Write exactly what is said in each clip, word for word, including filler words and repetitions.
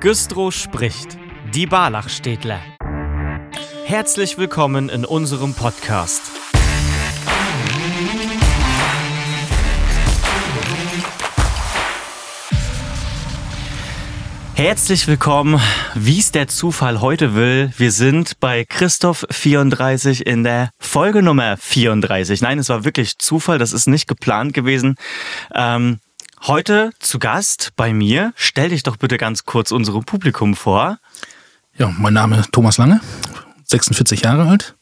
Güstrow spricht, die Barlachstädtler. Herzlich willkommen in unserem Podcast. Herzlich willkommen, wie es der Zufall heute will. Wir sind bei Christoph vierunddreißig in der Folge Nummer vierunddreißig. Nein, es war wirklich Zufall, das ist nicht geplant gewesen. Ähm, heute zu Gast bei mir. Stell dich doch bitte ganz kurz unserem Publikum vor. Ja, mein Name ist Thomas Lange, sechsundvierzig Jahre alt.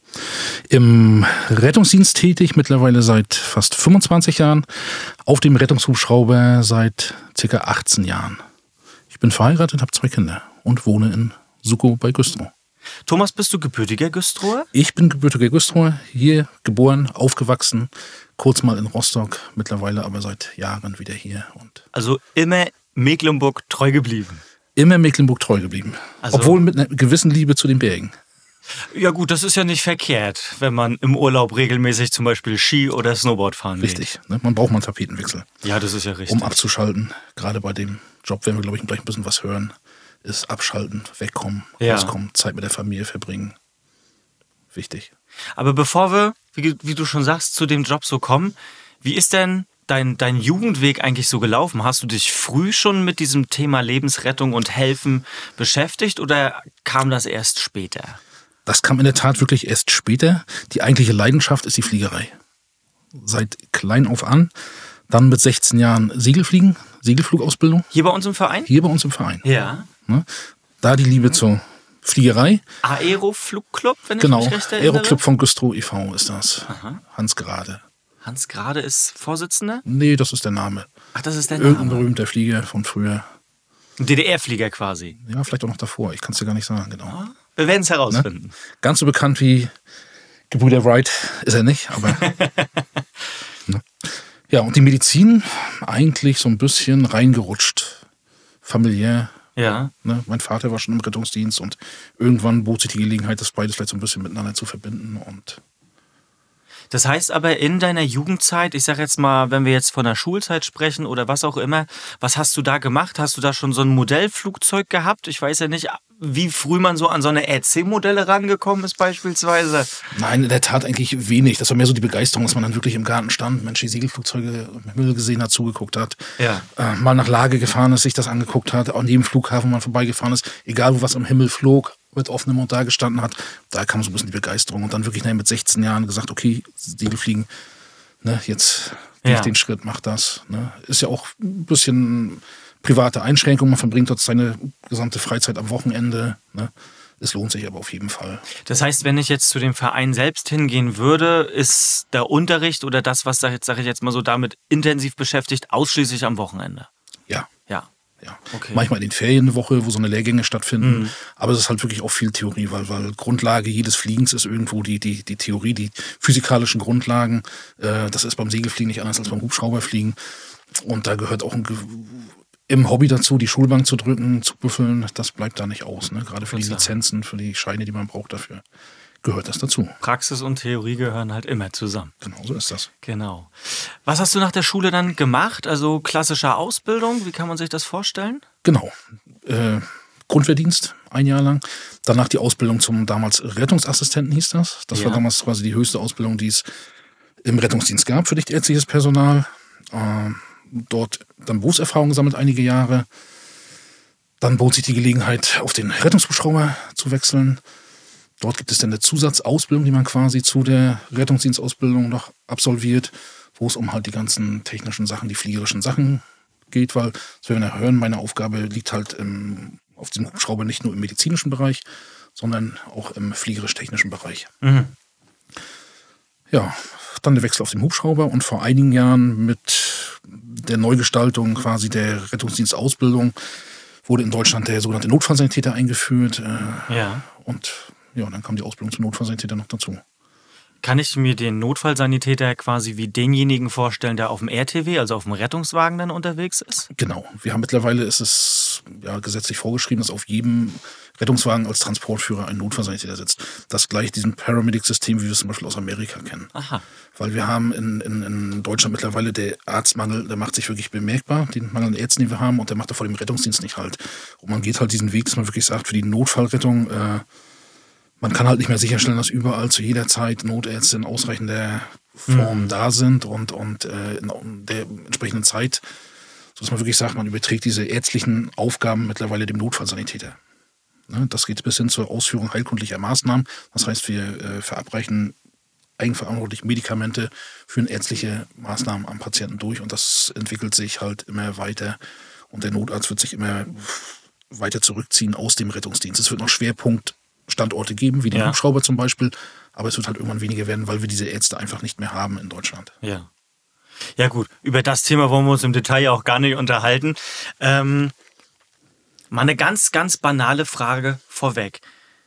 Im Rettungsdienst tätig, mittlerweile seit fast fünfundzwanzig Jahren. Auf dem Rettungshubschrauber seit circa achtzehn Jahren. Ich bin verheiratet, habe zwei Kinder und wohne in Sukow bei Güstrow. Thomas, bist du gebürtiger Güstrower? Ich bin gebürtiger Güstrower, hier geboren, aufgewachsen, kurz mal in Rostock, mittlerweile aber seit Jahren wieder hier. Und also immer Mecklenburg treu geblieben? Immer Mecklenburg treu geblieben, also, obwohl mit einer gewissen Liebe zu den Bergen. Ja gut, das ist ja nicht verkehrt, wenn man im Urlaub regelmäßig zum Beispiel Ski oder Snowboard fahren geht. Richtig, ne? Man braucht mal einen Tapetenwechsel. Ja, das ist ja richtig. Um abzuschalten, gerade bei dem Job werden wir, glaube ich, gleich ein bisschen was hören, ist abschalten, wegkommen, ja. rauskommen, Zeit mit der Familie verbringen. Wichtig. Aber bevor wir, wie, wie du schon sagst, zu dem Job so kommen, wie ist denn dein, dein Jugendweg eigentlich so gelaufen? Hast du dich früh schon mit diesem Thema Lebensrettung und Helfen beschäftigt oder kam das erst später? Das kam in der Tat wirklich erst später. Die eigentliche Leidenschaft ist die Fliegerei. Seit klein auf an. Dann mit sechzehn Jahren Segelfliegen, Segelflugausbildung. Hier bei uns im Verein? Hier bei uns im Verein. Ja. Ne? Da die Liebe zur Fliegerei. Aeroflugclub, wenn genau. ich mich recht erinnere? Aeroclub von Güstrow e V ist das. Aha. Hans Grade. Hans Grade ist Vorsitzender? Nee, das ist der Name. Ach, das ist der Name. Irgendein berühmter Flieger von früher. Ein D D R-Flieger quasi. Ja, vielleicht auch noch davor. Ich kann es dir gar nicht sagen, genau. Ja, wir werden es herausfinden. Ne? Ganz so bekannt wie Gebrüder Wright ist er nicht, aber... ne? Ja, und die Medizin eigentlich so ein bisschen reingerutscht. Familiär. Ja. Ne? Mein Vater war schon im Rettungsdienst und irgendwann bot sich die Gelegenheit, das beides vielleicht so ein bisschen miteinander zu verbinden. Und das heißt aber in deiner Jugendzeit, ich sage jetzt mal, wenn wir jetzt von der Schulzeit sprechen oder was auch immer, was hast du da gemacht? Hast du da schon so ein Modellflugzeug gehabt? Ich weiß ja nicht, wie früh man so an so eine R C-Modelle rangekommen ist beispielsweise. Nein, in der Tat eigentlich wenig. Das war mehr so die Begeisterung, dass man dann wirklich im Garten stand, Mensch, die Segelflugzeuge im Himmel gesehen hat, zugeguckt hat. Ja. Äh, mal nach Lage gefahren ist, sich das angeguckt hat, an jedem Flughafen mal vorbeigefahren ist, egal wo was am Himmel flog, mit offenem Mund da gestanden hat, da kam so ein bisschen die Begeisterung und dann wirklich mit sechzehn Jahren gesagt, okay, Segelfliegen, ne, jetzt gehe ja. ich den Schritt, mach das. Ne. Ist ja auch ein bisschen private Einschränkung, man verbringt dort seine gesamte Freizeit am Wochenende, ne. Es lohnt sich aber auf jeden Fall. Das heißt, wenn ich jetzt zu dem Verein selbst hingehen würde, ist der Unterricht oder das, was sage sag ich jetzt mal so damit intensiv beschäftigt, ausschließlich am Wochenende? Ja. Ja. Ja. Okay. Manchmal in den Ferien eine Woche, wo so eine Lehrgänge stattfinden. Mhm. Aber es ist halt wirklich auch viel Theorie, weil, weil Grundlage jedes Fliegens ist irgendwo die, die, die Theorie, die physikalischen Grundlagen. Äh, das ist beim Segelfliegen nicht anders als beim Hubschrauberfliegen. Und da gehört auch ein, im Hobby dazu, die Schulbank zu drücken, zu büffeln. Das bleibt da nicht aus. Ne? Gerade für die Lizenzen, für die Scheine, die man braucht dafür, gehört das dazu. Praxis und Theorie gehören halt immer zusammen. Genau, so ist das. Genau. Was hast du nach der Schule dann gemacht? Also klassische Ausbildung, wie kann man sich das vorstellen? Genau. Äh, Grundwehrdienst, ein Jahr lang. Danach die Ausbildung zum damals Rettungsassistenten hieß das. Das ja. war damals quasi die höchste Ausbildung, die es im Rettungsdienst gab für nicht ärztliches Personal. Äh, dort dann Berufserfahrung gesammelt, einige Jahre. Dann bot sich die Gelegenheit, auf den Rettungshubschrauber zu wechseln. Dort gibt es dann eine Zusatzausbildung, die man quasi zu der Rettungsdienstausbildung noch absolviert, wo es um halt die ganzen technischen Sachen, die fliegerischen Sachen geht, weil, das werden wir ja hören, meine Aufgabe liegt halt im, auf diesem Hubschrauber nicht nur im medizinischen Bereich, sondern auch im fliegerisch-technischen Bereich. Mhm. Ja, dann der Wechsel auf den Hubschrauber und vor einigen Jahren mit der Neugestaltung quasi der Rettungsdienstausbildung wurde in Deutschland der sogenannte Notfallsanitäter eingeführt. Äh, ja. Und ja, dann kam die Ausbildung zum Notfallsanitäter noch dazu. Kann ich mir den Notfallsanitäter quasi wie denjenigen vorstellen, der auf dem R T W, also auf dem Rettungswagen dann unterwegs ist? Genau. Wir haben mittlerweile, ist es ja gesetzlich vorgeschrieben, dass auf jedem Rettungswagen als Transportführer ein Notfallsanitäter sitzt. Das gleicht diesem Paramedic-System, wie wir es zum Beispiel aus Amerika kennen. Aha. Weil wir haben in, in, in Deutschland mittlerweile der Arztmangel, der macht sich wirklich bemerkbar, den Mangel an Ärzten, den wir haben, und der macht da vor dem Rettungsdienst nicht halt. Und man geht halt diesen Weg, dass man wirklich sagt, für die Notfallrettung, äh, man kann halt nicht mehr sicherstellen, dass überall zu jeder Zeit Notärzte in ausreichender Form mhm. da sind und, und äh, in der entsprechenden Zeit, sodass man wirklich sagt, man überträgt diese ärztlichen Aufgaben mittlerweile dem Notfallsanitäter. Ne, das geht bis hin zur Ausführung heilkundlicher Maßnahmen. Das heißt, wir äh, verabreichen eigenverantwortlich Medikamente, führen ärztliche Maßnahmen am Patienten durch und das entwickelt sich halt immer weiter und der Notarzt wird sich immer weiter zurückziehen aus dem Rettungsdienst. Es wird noch Schwerpunkt Standorte geben, wie den ja. Hubschrauber zum Beispiel, aber es wird halt irgendwann weniger werden, weil wir diese Ärzte einfach nicht mehr haben in Deutschland. Ja. Ja gut, über das Thema wollen wir uns im Detail auch gar nicht unterhalten. Ähm, mal eine ganz, ganz banale Frage vorweg.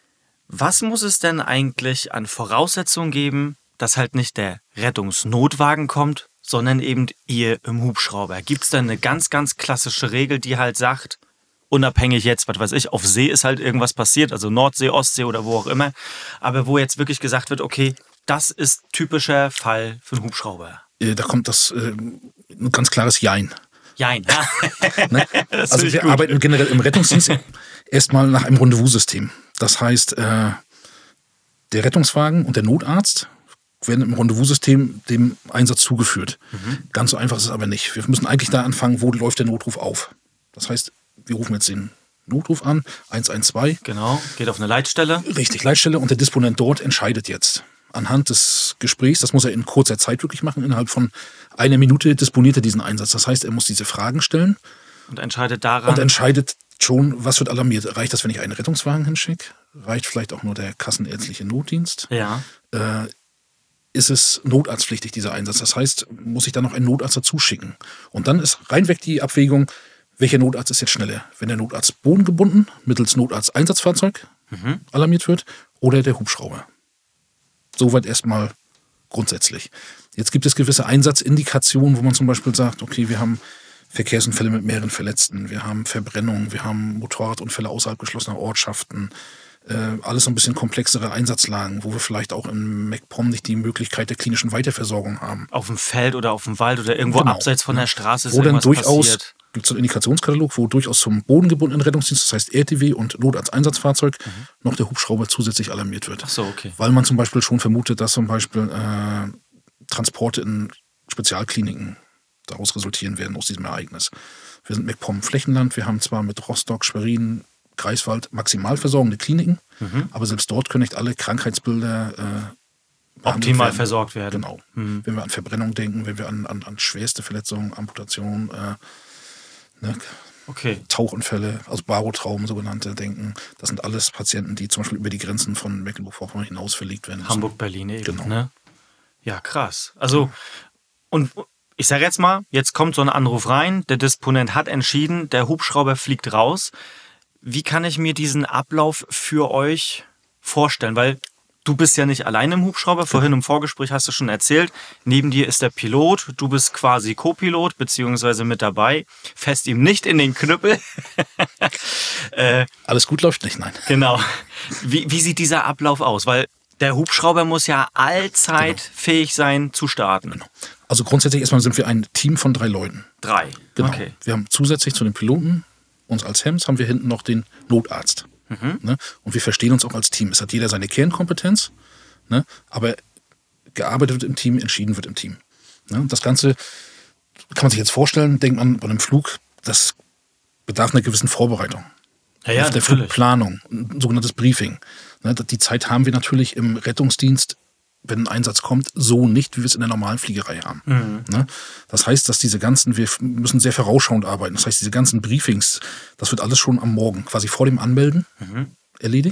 Was muss es denn eigentlich an Voraussetzungen geben, dass halt nicht der Rettungsnotwagen kommt, sondern eben ihr im Hubschrauber? Gibt es denn eine ganz, ganz klassische Regel, die halt sagt, unabhängig jetzt, was weiß ich, auf See ist halt irgendwas passiert, also Nordsee, Ostsee oder wo auch immer, aber wo jetzt wirklich gesagt wird, okay, das ist typischer Fall für einen Hubschrauber. Da kommt das äh, ein ganz klares Jein. Jein, ja. Ne? Also wir gut. arbeiten generell im Rettungsdienst erstmal nach einem Rendezvous-System. Das heißt, äh, der Rettungswagen und der Notarzt werden im Rendezvous-System dem Einsatz zugeführt. Mhm. Ganz so einfach ist es aber nicht. Wir müssen eigentlich da anfangen, wo läuft der Notruf auf. Das heißt, wir rufen jetzt den Notruf an, eins eins zwei. Genau, geht auf eine Leitstelle. Richtig, Leitstelle und der Disponent dort entscheidet jetzt. Anhand des Gesprächs, das muss er in kurzer Zeit wirklich machen, innerhalb von einer Minute disponiert er diesen Einsatz. Das heißt, er muss diese Fragen stellen. Und entscheidet daran. Und entscheidet schon, was wird alarmiert. Reicht das, wenn ich einen Rettungswagen hinschicke? Reicht vielleicht auch nur der kassenärztliche Notdienst? Ja. Äh, ist es notarztpflichtig, dieser Einsatz? Das heißt, muss ich da noch einen Notarzt dazu schicken? Und dann ist reinweg die Abwägung, welcher Notarzt ist jetzt schneller? Wenn der Notarzt bodengebunden mittels Notarzt-Einsatzfahrzeug mhm. alarmiert wird oder der Hubschrauber. Soweit erstmal grundsätzlich. Jetzt gibt es gewisse Einsatzindikationen, wo man zum Beispiel sagt, okay, wir haben Verkehrsunfälle mit mehreren Verletzten, wir haben Verbrennungen, wir haben Motorradunfälle außerhalb geschlossener Ortschaften, äh, alles so ein bisschen komplexere Einsatzlagen, wo wir vielleicht auch in MacPom nicht die Möglichkeit der klinischen Weiterversorgung haben. Auf dem Feld oder auf dem Wald oder irgendwo genau. abseits von der Straße ist wo irgendwas dann durchaus passiert. Gibt es einen Indikationskatalog, wo durchaus zum bodengebundenen Rettungsdienst, das heißt R T W und Notarzteinsatzfahrzeug, mhm. noch der Hubschrauber zusätzlich alarmiert wird. Ach so, okay. Weil man zum Beispiel schon vermutet, dass zum Beispiel äh, Transporte in Spezialkliniken daraus resultieren werden, aus diesem Ereignis. Wir sind MacPom Flächenland, wir haben zwar mit Rostock, Schwerin, Greifswald maximal versorgende Kliniken, mhm. aber selbst dort können nicht alle Krankheitsbilder äh, optimal werden. versorgt werden. Genau. Mhm. Wenn wir an Verbrennung denken, wenn wir an, an, an schwerste Verletzungen, Amputation, äh, ne, okay. Tauchunfälle, also Barotraumen sogenannte denken, das sind alles Patienten, die zum Beispiel über die Grenzen von Mecklenburg-Vorpommern hinaus verlegt werden müssen. Hamburg, Berlin eben, genau. ne? Ja, krass. Also, und ich sage jetzt mal, jetzt kommt so ein Anruf rein, der Disponent hat entschieden, der Hubschrauber fliegt raus. Wie kann ich mir diesen Ablauf für euch vorstellen? Weil du bist ja nicht allein im Hubschrauber. Vorhin im Vorgespräch hast du schon erzählt, neben dir ist der Pilot. Du bist quasi Co-Pilot, beziehungsweise mit dabei. Fest ihm nicht in den Knüppel. äh, Alles gut läuft nicht, nein. Genau. Wie, wie sieht dieser Ablauf aus? Weil der Hubschrauber muss ja allzeit genau. fähig sein zu starten. Genau. Also grundsätzlich erstmal sind wir ein Team von drei Leuten. Drei? Genau. Okay. Wir haben zusätzlich zu den Piloten, uns als Hems, haben wir hinten noch den Notarzt. Mhm. Ne? Und wir verstehen uns auch als Team. Es hat jeder seine Kernkompetenz, ne? Aber gearbeitet wird im Team, entschieden wird im Team. Ne? Das Ganze kann man sich jetzt vorstellen, denkt man bei einem Flug, das bedarf einer gewissen Vorbereitung. Ja, ja, der natürlich. Flugplanung, ein sogenanntes Briefing. Ne? Die Zeit haben wir natürlich im Rettungsdienst, wenn ein Einsatz kommt, so nicht, wie wir es in der normalen Fliegerei haben. Mhm. Ne? Das heißt, dass diese ganzen, wir müssen sehr vorausschauend arbeiten. Das heißt, diese ganzen Briefings, das wird alles schon am Morgen, quasi vor dem Anmelden, mhm. erledigt.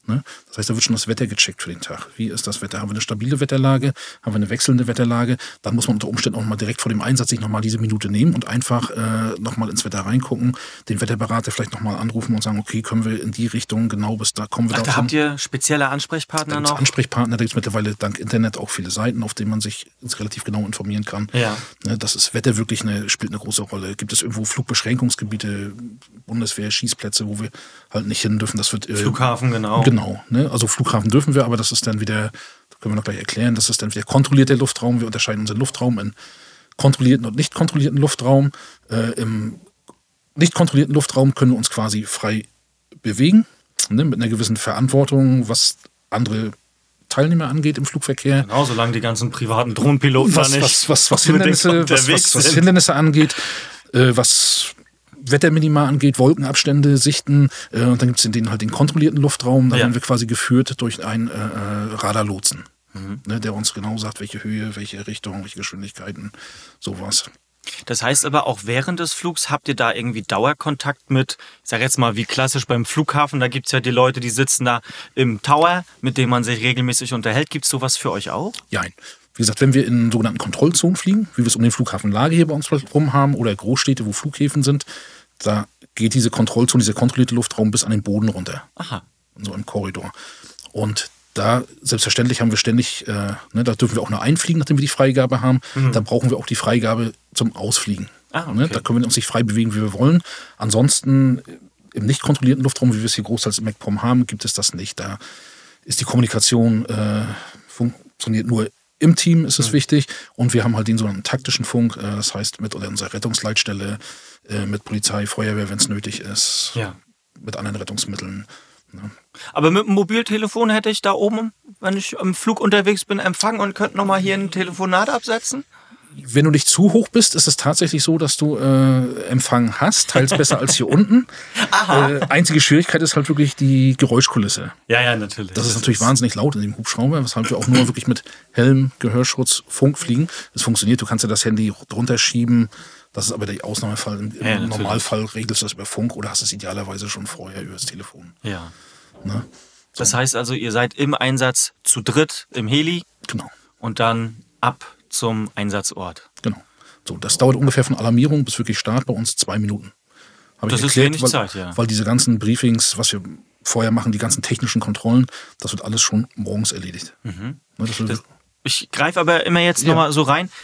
Ne? Das heißt, da wird schon das Wetter gecheckt für den Tag. Wie ist das Wetter? Haben wir eine stabile Wetterlage? Haben wir eine wechselnde Wetterlage? Dann muss man unter Umständen auch mal direkt vor dem Einsatz sich nochmal diese Minute nehmen und einfach äh, nochmal ins Wetter reingucken, den Wetterberater vielleicht nochmal anrufen und sagen, okay, können wir in die Richtung genau bis da kommen wir. Ach, da habt ihr spezielle Ansprechpartner da gibt's noch? Ansprechpartner, da gibt es mittlerweile dank Internet auch viele Seiten, auf denen man sich relativ genau informieren kann. Ja. Ne, das ist Wetter wirklich eine, spielt eine große Rolle. Gibt es irgendwo Flugbeschränkungsgebiete, Bundeswehr, Schießplätze, wo wir halt nicht hin dürfen? Das wird äh, Flughafen, genau. Genau, ne? Also Flughafen dürfen wir, aber das ist dann wieder, das können wir noch gleich erklären, das ist dann wieder kontrollierter Luftraum. Wir unterscheiden unseren Luftraum in kontrollierten und nicht kontrollierten Luftraum. Äh, Im nicht kontrollierten Luftraum können wir uns quasi frei bewegen, ne? Mit einer gewissen Verantwortung, was andere Teilnehmer angeht im Flugverkehr. Genau, solange die ganzen privaten Drohnenpiloten was, da nicht was, was, was, Hindernisse, was, was, was Hindernisse angeht, äh, was Wetterminima angeht, Wolkenabstände, Sichten, äh, und dann gibt es in denen halt den kontrollierten Luftraum, da ja. werden wir quasi geführt durch einen äh, Radarlotsen, mhm. ne, der uns genau sagt, welche Höhe, welche Richtung, welche Geschwindigkeiten, sowas. Das heißt aber auch während des Flugs habt ihr da irgendwie Dauerkontakt mit, ich sag jetzt mal wie klassisch beim Flughafen, da gibt es ja die Leute, die sitzen da im Tower, mit denen man sich regelmäßig unterhält. Gibt es sowas für euch auch? Ja, wie gesagt, wenn wir in sogenannten Kontrollzonen fliegen, wie wir es um den Flughafen Lage hier bei uns rum haben oder Großstädte, wo Flughäfen sind, da geht diese Kontrollzone, dieser kontrollierte Luftraum bis an den Boden runter. Aha. So im Korridor. Und da, selbstverständlich haben wir ständig, äh, ne, da dürfen wir auch nur einfliegen, nachdem wir die Freigabe haben. Mhm. Da brauchen wir auch die Freigabe zum Ausfliegen. Ah, okay. Ne, da können wir uns nicht frei bewegen, wie wir wollen. Ansonsten im nicht kontrollierten Luftraum, wie wir es hier großteils im MacPom haben, gibt es das nicht. Da ist die Kommunikation, äh, funktioniert nur im Team, ist es mhm. wichtig. Und wir haben halt den sogenannten taktischen Funk, äh, das heißt mit oder unserer Rettungsleitstelle, äh, mit Polizei, Feuerwehr, wenn es nötig ist, ja. mit anderen Rettungsmitteln. Ne? Aber mit dem Mobiltelefon hätte ich da oben, wenn ich im Flug unterwegs bin, Empfang und könnte nochmal hier ein Telefonat absetzen? Wenn du nicht zu hoch bist, ist es tatsächlich so, dass du äh, Empfang hast, teils besser als hier unten. Äh, einzige Schwierigkeit ist halt wirklich die Geräuschkulisse. Ja, ja, natürlich. Das ist natürlich wahnsinnig laut in dem Hubschrauber, weshalb wir auch nur wirklich mit Helm, Gehörschutz, Funk fliegen. Das funktioniert, du kannst ja das Handy drunter schieben. Das ist aber der Ausnahmefall. Im ja, Normalfall regelst du das über Funk oder hast es idealerweise schon vorher über das Telefon. Ja. Ne? So. Das heißt also, ihr seid im Einsatz zu dritt im Heli. Genau. Und dann ab zum Einsatzort. Genau. So, das dauert ungefähr von Alarmierung bis wirklich Start bei uns zwei Minuten. Hab das ich ist erklärt, wenig weil, Zeit, ja. Weil diese ganzen Briefings, was wir vorher machen, die ganzen technischen Kontrollen, das wird alles schon morgens erledigt. Mhm. Ne, das das, ich greife aber immer jetzt ja. nochmal so rein.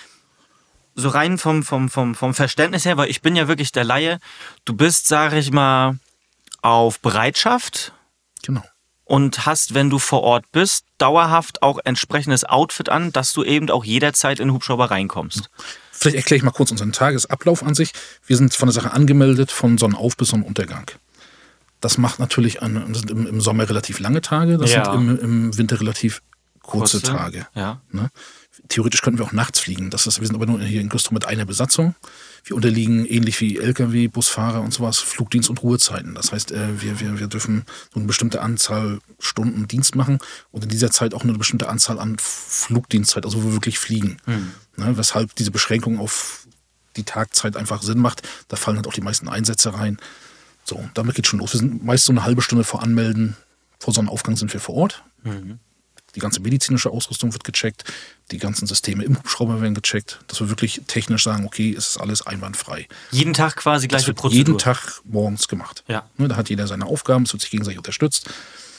So rein vom, vom, vom, vom Verständnis her, weil ich bin ja wirklich der Laie. Du bist, sage ich mal, auf Bereitschaft. Genau. Und hast, wenn du vor Ort bist, dauerhaft auch entsprechendes Outfit an, dass du eben auch jederzeit in den Hubschrauber reinkommst. Vielleicht erkläre ich mal kurz unseren Tagesablauf an sich. Wir sind von der Sache angemeldet von Sonnenauf bis Sonnenuntergang. Das macht natürlich an, sind im, im Sommer relativ lange Tage, das ja. sind im, im Winter relativ kurze, kurze Tage. Ja. Ne? Theoretisch könnten wir auch nachts fliegen. Das ist, wir sind aber nur hier in Güstrow mit einer Besatzung. Wir unterliegen ähnlich wie L K W, Busfahrer und sowas, Flugdienst und Ruhezeiten. Das heißt, äh, wir, wir, wir dürfen nur eine bestimmte Anzahl Stunden Dienst machen und in dieser Zeit auch nur eine bestimmte Anzahl an Flugdienstzeit, also wo wir wirklich fliegen. Mhm. Ne, weshalb diese Beschränkung auf die Tagzeit einfach Sinn macht. Da fallen halt auch die meisten Einsätze rein. So, damit geht schon los. Wir sind meist so eine halbe Stunde vor Anmelden. Vor Sonnenaufgang sind wir vor Ort. Mhm. Die ganze medizinische Ausrüstung wird gecheckt, die ganzen Systeme im Hubschrauber werden gecheckt, dass wir wirklich technisch sagen, okay, es ist alles einwandfrei. Jeden Tag quasi gleiche das wird Prozedur? Jeden Tag morgens gemacht. Ja. Da hat jeder seine Aufgaben, es wird sich gegenseitig unterstützt.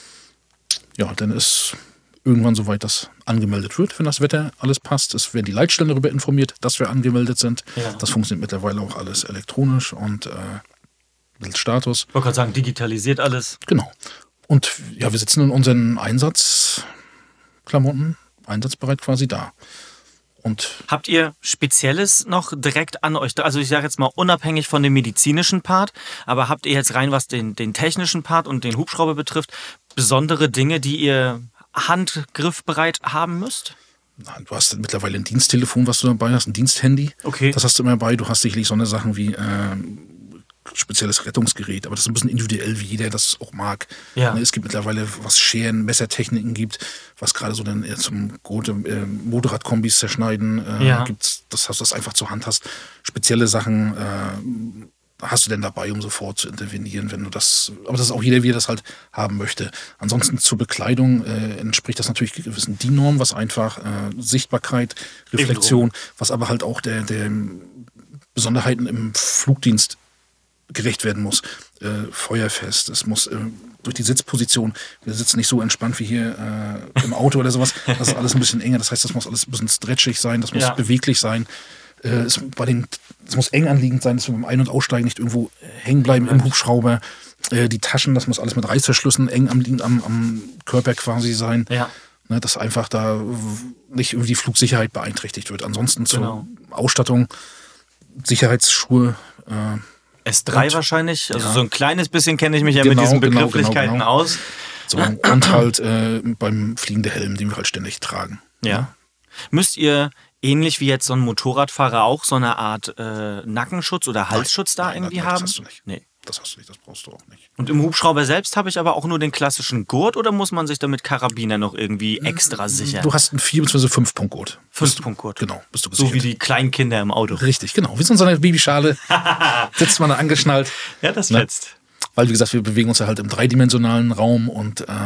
Ja, dann ist irgendwann soweit, dass angemeldet wird, wenn das Wetter alles passt. Es werden die Leitstellen darüber informiert, dass wir angemeldet sind. Ja. Das funktioniert mittlerweile auch alles elektronisch und äh, mit Status. Ich wollte gerade sagen, digitalisiert alles. Genau. Und ja, wir sitzen in unseren Einsatz Klamotten, einsatzbereit quasi da. Und habt ihr Spezielles noch direkt an euch? Also ich sage jetzt mal unabhängig von dem medizinischen Part, aber habt ihr jetzt rein, was den, den technischen Part und den Hubschrauber betrifft, besondere Dinge, die ihr handgriffbereit haben müsst? Nein, du hast mittlerweile ein Diensttelefon, was du dabei hast, ein Diensthandy. Okay. Das hast du immer dabei. Du hast sicherlich so eine Sachen wie äh, spezielles Rettungsgerät, aber das ist ein bisschen individuell, wie jeder das auch mag. Ja. Es gibt mittlerweile, was Scheren, Messertechniken gibt, was gerade so dann zum gute äh, Motorradkombis zerschneiden äh, ja. gibt, das hast du das einfach zur Hand hast. Spezielle Sachen, äh, hast du denn dabei, um sofort zu intervenieren, wenn du das, aber das ist auch jeder, wie er das halt haben möchte. Ansonsten zur Bekleidung äh, entspricht das natürlich gewissen D I N-Normen, was einfach äh, Sichtbarkeit, Reflexion, was aber halt auch der, der Besonderheiten im Flugdienst gerecht werden muss. Äh, feuerfest, es muss äh, durch die Sitzposition, wir sitzen nicht so entspannt wie hier äh, im Auto oder sowas, das ist alles ein bisschen enger, das heißt, das muss alles ein bisschen stretchig sein, das muss ja. beweglich sein. Äh, es, bei den, es muss eng anliegend sein, dass wir beim Ein- und Aussteigen nicht irgendwo hängen bleiben ja. im Hubschrauber. Äh, die Taschen, das muss alles mit Reißverschlüssen eng am, am, am Körper quasi sein. Ja. Ne, dass einfach da nicht irgendwie die Flugsicherheit beeinträchtigt wird. Ansonsten zur genau. Ausstattung, Sicherheitsschuhe. Äh, S drei und, wahrscheinlich, also ja. so ein kleines bisschen kenne ich mich ja genau, mit diesen Begrifflichkeiten genau, genau, genau. aus. So, und halt äh, beim Fliegen der Helm, den wir halt ständig tragen. Ja. ja. Müsst ihr ähnlich wie jetzt so ein Motorradfahrer auch so eine Art äh, Nackenschutz oder Halsschutz nein, da nein, irgendwie nein, haben? Das hast du nicht. Nee. Das hast du nicht, das brauchst du auch nicht. Und im Hubschrauber selbst habe ich aber auch nur den klassischen Gurt oder muss man sich damit Karabiner noch irgendwie extra sichern? Du hast einen vier- bzw. fünf-Punkt-Gurt. fünf-Punkt-Gurt. Genau, bist du gesichert. So wie die kleinen Kinder im Auto. Richtig, genau. Wie so in so einer Babyschale sitzt man da angeschnallt. Ja, das fetzt. Weil, wie gesagt, wir bewegen uns ja halt im dreidimensionalen Raum und äh,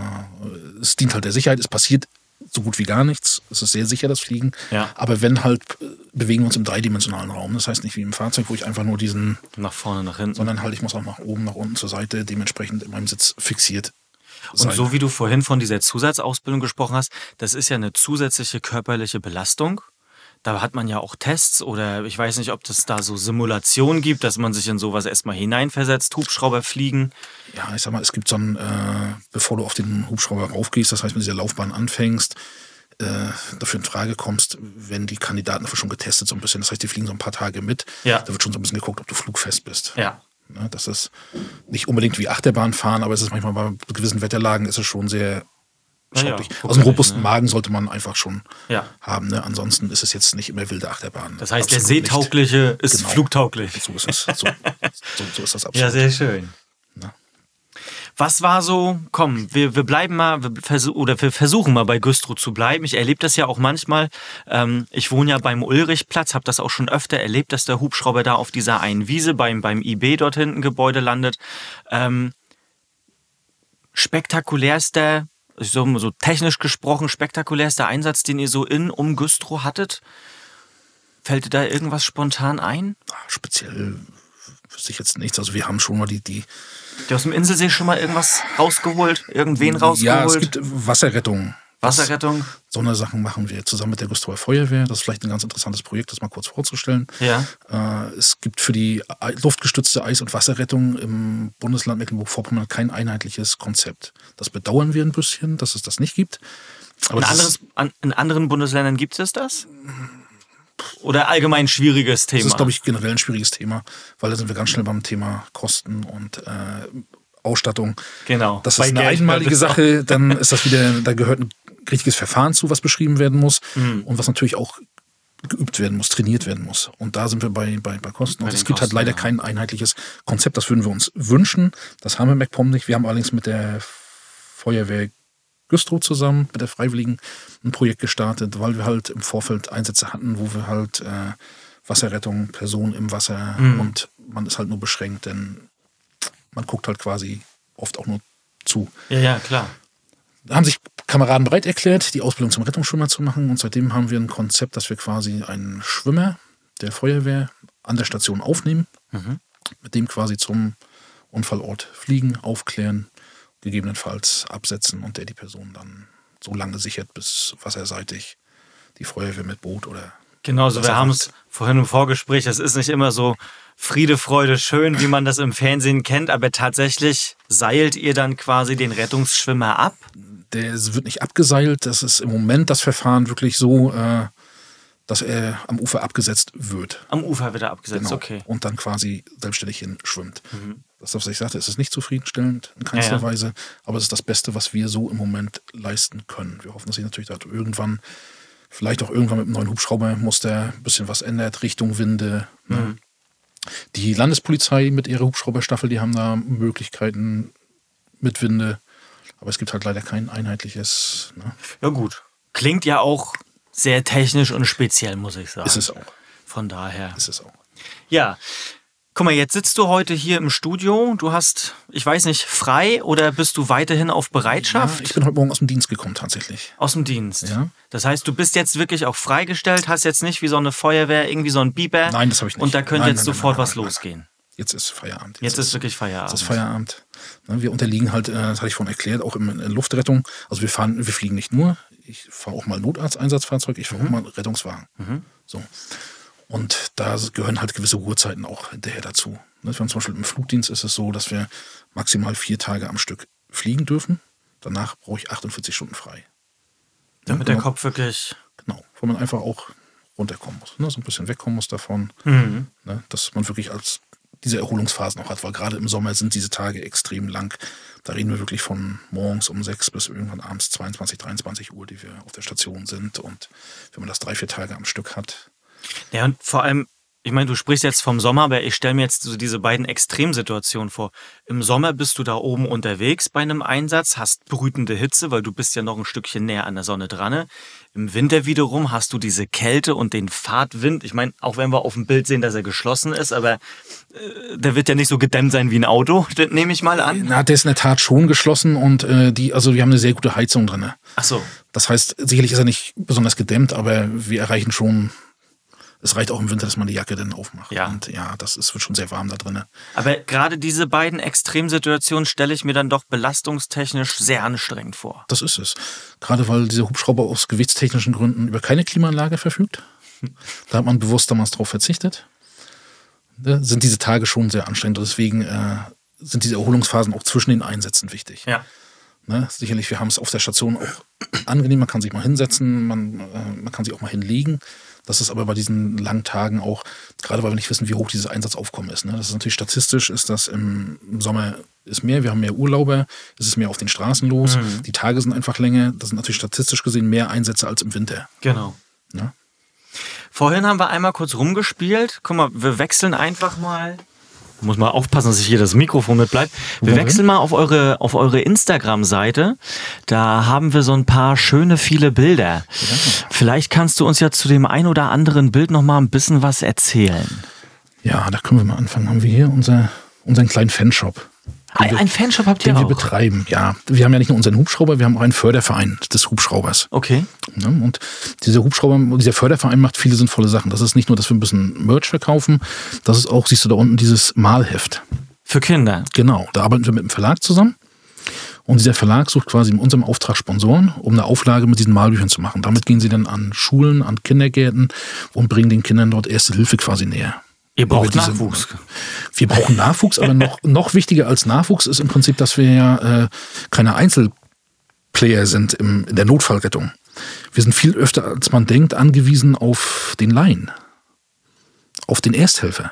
es dient halt der Sicherheit. Es passiert so gut wie gar nichts. Es ist sehr sicher, das Fliegen. Ja. Aber wenn halt, bewegen wir uns im dreidimensionalen Raum. Das heißt nicht wie im Fahrzeug, wo ich einfach nur diesen... Nach vorne, nach hinten. Sondern halt, ich muss auch nach oben, nach unten, zur Seite, dementsprechend in meinem Sitz fixiert sein. Und so wie du vorhin von dieser Zusatzausbildung gesprochen hast, das ist ja eine zusätzliche körperliche Belastung. Da hat man ja auch Tests oder ich weiß nicht, ob das da so Simulationen gibt, dass man sich in sowas erstmal hineinversetzt, Hubschrauber fliegen. Ja, ich sag mal, es gibt so ein, äh, bevor du auf den Hubschrauber raufgehst, das heißt, mit dieser Laufbahn anfängst, äh, dafür in Frage kommst, werden die Kandidaten dafür schon getestet so ein bisschen. Das heißt, die fliegen so ein paar Tage mit. Ja. Da wird schon so ein bisschen geguckt, ob du flugfest bist. Ja. Ja, das ist nicht unbedingt wie Achterbahn fahren, aber es ist manchmal bei gewissen Wetterlagen ist es schon sehr schaurig. Ja, ja, also einen robusten ne? Magen sollte man einfach schon ja. haben. Ne? Ansonsten ist es jetzt nicht immer wilde Achterbahn. Das heißt, der seetaugliche ist genau. flugtauglich. So ist es. So, so, so ist das absolut. Ja, sehr schön. Na? Was war so, komm, wir, wir bleiben mal, wir versuch, oder wir versuchen mal bei Güstrow zu bleiben. Ich erlebe das ja auch manchmal. Ähm, ich wohne ja beim Ulrichplatz, habe das auch schon öfter erlebt, dass der Hubschrauber da auf dieser einen Wiese beim, beim I B dort hinten Gebäude landet. Ähm, spektakulärster, so, so technisch gesprochen, spektakulärster Einsatz, den ihr so in, um Güstrow hattet? Fällt dir da irgendwas spontan ein? Speziell wüsste ich jetzt nichts. Also wir haben schon mal die... die Habt ihr aus dem Inselsee schon mal irgendwas rausgeholt? Irgendwen rausgeholt? Ja, es gibt Wasserrettung. Wasserrettung? Das, so eine Sachen machen wir zusammen mit der Güstrower Feuerwehr. Das ist vielleicht ein ganz interessantes Projekt, das mal kurz vorzustellen. Ja. Äh, es gibt für die luftgestützte Eis- und Wasserrettung im Bundesland Mecklenburg-Vorpommern kein einheitliches Konzept. Das bedauern wir ein bisschen, dass es das nicht gibt. Aber in, anderes, an, in anderen Bundesländern gibt es das? Oder allgemein ein schwieriges Thema? Das ist, glaube ich, generell ein schwieriges Thema, weil da sind wir ganz schnell beim Thema Kosten und äh, Ausstattung. Genau. Das ist eine Geld einmalige Sache, dann ist das wieder, da gehört ein richtiges Verfahren zu, was beschrieben werden muss mhm. und was natürlich auch geübt werden muss, trainiert werden muss. Und da sind wir bei, bei, bei Kosten. Und bei es gibt Kosten, halt leider ja. kein einheitliches Konzept, das würden wir uns wünschen. Das haben wir in MacPom nicht. Wir haben allerdings mit der Feuerwehr Güstrow zusammen, mit der Freiwilligen, ein Projekt gestartet, weil wir halt im Vorfeld Einsätze hatten, wo wir halt äh, Wasserrettung, Personen im Wasser mhm. und man ist halt nur beschränkt, denn man guckt halt quasi oft auch nur zu. Ja, ja, klar. Da haben sich Kameraden bereit erklärt, die Ausbildung zum Rettungsschwimmer zu machen und seitdem haben wir ein Konzept, dass wir quasi einen Schwimmer der Feuerwehr an der Station aufnehmen, mhm. mit dem quasi zum Unfallort fliegen, aufklären, gegebenenfalls absetzen und der die Person dann so lange sichert, bis wasserseitig die Feuerwehr mit Boot oder... Genau, so wir haben es vorhin im Vorgespräch, das ist nicht immer so Friede, Freude, schön, wie man das im Fernsehen kennt, aber tatsächlich seilt ihr dann quasi den Rettungsschwimmer ab? Der wird nicht abgeseilt, das ist im Moment das Verfahren wirklich so, äh, dass er am Ufer abgesetzt wird. Am Ufer wird er abgesetzt, genau. Okay. Und dann quasi selbstständig hin schwimmt. Mhm. Das, was ich sagte, es ist nicht zufriedenstellend in keinster ja, ja. Weise, aber es ist das Beste, was wir so im Moment leisten können. Wir hoffen, dass sich natürlich da irgendwann, vielleicht auch irgendwann mit einem neuen Hubschrauber muss der ein bisschen was ändert, Richtung Winde. Mhm. Ne? Die Landespolizei mit ihrer Hubschrauberstaffel, die haben da Möglichkeiten mit Winde, aber es gibt halt leider kein einheitliches. Ne? Ja gut, klingt ja auch sehr technisch und speziell, muss ich sagen. Ist es auch. Von daher. Ist es auch. Ja, Guck mal, jetzt sitzt du heute hier im Studio. Du hast, ich weiß nicht, frei oder bist du weiterhin auf Bereitschaft? Ja, ich bin heute Morgen aus dem Dienst gekommen tatsächlich. Aus dem Dienst? Ja. Das heißt, du bist jetzt wirklich auch freigestellt, hast jetzt nicht wie so eine Feuerwehr irgendwie so ein Bieber? Nein, das habe ich nicht. Und da könnte nein, jetzt nein, sofort nein, nein, was nein, nein, losgehen? Jetzt ist Feierabend. Jetzt, jetzt ist wirklich Feierabend. Jetzt ist Feierabend. Wir unterliegen halt, das hatte ich vorhin erklärt, auch in der Luftrettung. Also wir fahren, wir fliegen nicht nur. Ich fahre auch mal Notarzteinsatzfahrzeug, ich fahre mhm. auch mal Rettungswagen. Mhm. So. Und da gehören halt gewisse Ruhezeiten auch hinterher dazu. Wir haben zum Beispiel im Flugdienst ist es so, dass wir maximal vier Tage am Stück fliegen dürfen. Danach brauche ich achtundvierzig Stunden frei. Damit ja, der Kopf wirklich... Genau, wo man einfach auch runterkommen muss. Ne? So ein bisschen wegkommen muss davon. Mhm. Ne? Dass man wirklich als diese Erholungsphasen auch hat. Weil gerade im Sommer sind diese Tage extrem lang. Da reden wir wirklich von morgens um sechs bis irgendwann abends zweiundzwanzig, dreiundzwanzig Uhr, die wir auf der Station sind. Und wenn man das drei, vier Tage am Stück hat... Ja, und vor allem, ich meine, du sprichst jetzt vom Sommer, aber ich stelle mir jetzt so diese beiden Extremsituationen vor. Im Sommer bist du da oben unterwegs bei einem Einsatz, hast brütende Hitze, weil du bist ja noch ein Stückchen näher an der Sonne dran. Im Winter wiederum hast du diese Kälte und den Fahrtwind. Ich meine, auch wenn wir auf dem Bild sehen, dass er geschlossen ist, aber äh, der wird ja nicht so gedämmt sein wie ein Auto, nehme ich mal an. Na, der ist in der Tat schon geschlossen und äh, die, also wir haben eine sehr gute Heizung drin. Ach so. Das heißt, sicherlich ist er nicht besonders gedämmt, aber wir erreichen schon... Es reicht auch im Winter, dass man die Jacke dann aufmacht. Ja. Und ja, das ist, wird schon sehr warm da drin. Aber gerade diese beiden Extremsituationen stelle ich mir dann doch belastungstechnisch sehr anstrengend vor. Das ist es. Gerade weil dieser Hubschrauber aus gewichtstechnischen Gründen über keine Klimaanlage verfügt. Da hat man bewusst damals drauf verzichtet. Da sind diese Tage schon sehr anstrengend. Und deswegen äh, sind diese Erholungsphasen auch zwischen den Einsätzen wichtig. Ja. Ne? Sicherlich, wir haben es auf der Station auch angenehm. Man kann sich mal hinsetzen, man, äh, man kann sich auch mal hinlegen. Das ist aber bei diesen langen Tagen auch, gerade weil wir nicht wissen, wie hoch dieses Einsatzaufkommen ist. Ne? Das ist natürlich statistisch, ist das im, im Sommer ist mehr, wir haben mehr Urlauber, es ist mehr auf den Straßen los, mhm. die Tage sind einfach länger, das sind natürlich statistisch gesehen mehr Einsätze als im Winter. Genau. Ne? Vorhin haben wir einmal kurz rumgespielt. Guck mal, wir wechseln einfach mal. Muss mal aufpassen, dass hier das Mikrofon mit bleibt. Wir okay. wechseln mal auf eure, auf eure Instagram-Seite. Da haben wir so ein paar schöne, viele Bilder. Ja. Vielleicht kannst du uns ja zu dem ein oder anderen Bild noch mal ein bisschen was erzählen. Ja, da können wir mal anfangen. Haben wir hier unser, unseren kleinen Fanshop. Ein, wir, ein Fanshop habt ihr den auch? Den wir betreiben, ja. Wir haben ja nicht nur unseren Hubschrauber, wir haben auch einen Förderverein des Hubschraubers. Okay. Ja, und dieser Hubschrauber, dieser Förderverein macht viele sinnvolle Sachen. Das ist nicht nur, dass wir ein bisschen Merch verkaufen, das ist auch, siehst du da unten, dieses Malheft. Für Kinder? Genau, da arbeiten wir mit einem Verlag zusammen. Und dieser Verlag sucht quasi in unserem Auftrag Sponsoren, um eine Auflage mit diesen Malbüchern zu machen. Damit gehen sie dann an Schulen, an Kindergärten und bringen den Kindern dort Erste Hilfe quasi näher. Ihr braucht diese, Nachwuchs. Wir brauchen Nachwuchs, aber noch, noch wichtiger als Nachwuchs ist im Prinzip, dass wir ja äh, keine Einzelplayer sind im, in der Notfallrettung. Wir sind viel öfter, als man denkt, angewiesen auf den Laien, auf den Ersthelfer.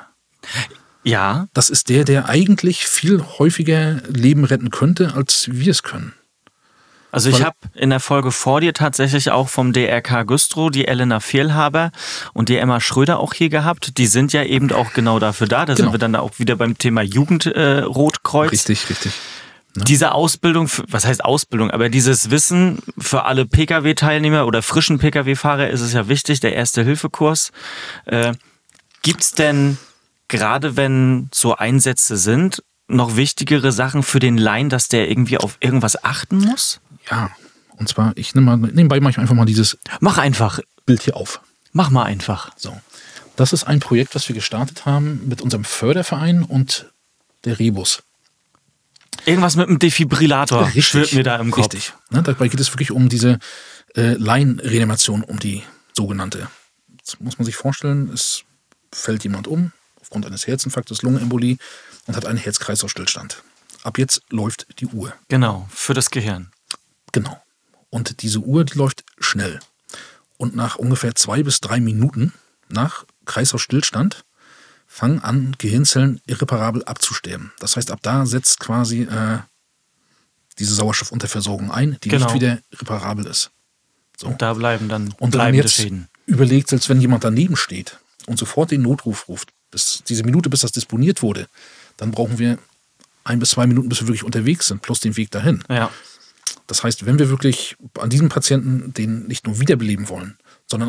Ja. Das ist der, der eigentlich viel häufiger Leben retten könnte, als wir es können. Also ich habe in der Folge vor dir tatsächlich auch vom D R K Güstrow die Elena Fehlhaber und die Emma Schröder auch hier gehabt. Die sind ja eben auch genau dafür da. Da genau. sind wir dann auch wieder beim Thema Jugendrotkreuz. Äh, richtig, richtig. Ja. Diese Ausbildung, was heißt Ausbildung, aber dieses Wissen für alle Pkw Teilnehmer oder frischen Pkw Fahrer ist es ja wichtig, der Erste-Hilfe-Kurs. Äh, gibt's denn, gerade wenn so Einsätze sind, noch wichtigere Sachen für den Laien, dass der irgendwie auf irgendwas achten muss? Ja, und zwar, ich nehme mal, nebenbei mache ich einfach mal dieses Mach einfach. Bild hier auf. Mach mal einfach. So. Das ist ein Projekt, was wir gestartet haben mit unserem Förderverein und der Rebus. Irgendwas mit einem Defibrillator schwirrt mir da im Kopf. Richtig. Ne, dabei geht es wirklich um diese äh, Laienreanimation, um die sogenannte. Jetzt muss man sich vorstellen, es fällt jemand um aufgrund eines Herzinfarktes, Lungenembolie und hat einen Herz-Kreislauf-Stillstand. Ab jetzt läuft die Uhr. Genau, für das Gehirn. Genau. Und diese Uhr, die läuft schnell. Und nach ungefähr zwei bis drei Minuten nach Kreislaufstillstand fangen an, Gehirnzellen irreparabel abzusterben. Das heißt, ab da setzt quasi äh, diese Sauerstoffunterversorgung ein, die genau. nicht wieder reparabel ist. So. Und da bleiben dann und dann jetzt Schäden. Überlegt, als wenn jemand daneben steht und sofort den Notruf ruft, bis diese Minute, bis das disponiert wurde, dann brauchen wir ein bis zwei Minuten, bis wir wirklich unterwegs sind, plus den Weg dahin. Ja. Das heißt, wenn wir wirklich an diesem Patienten den nicht nur wiederbeleben wollen, sondern auch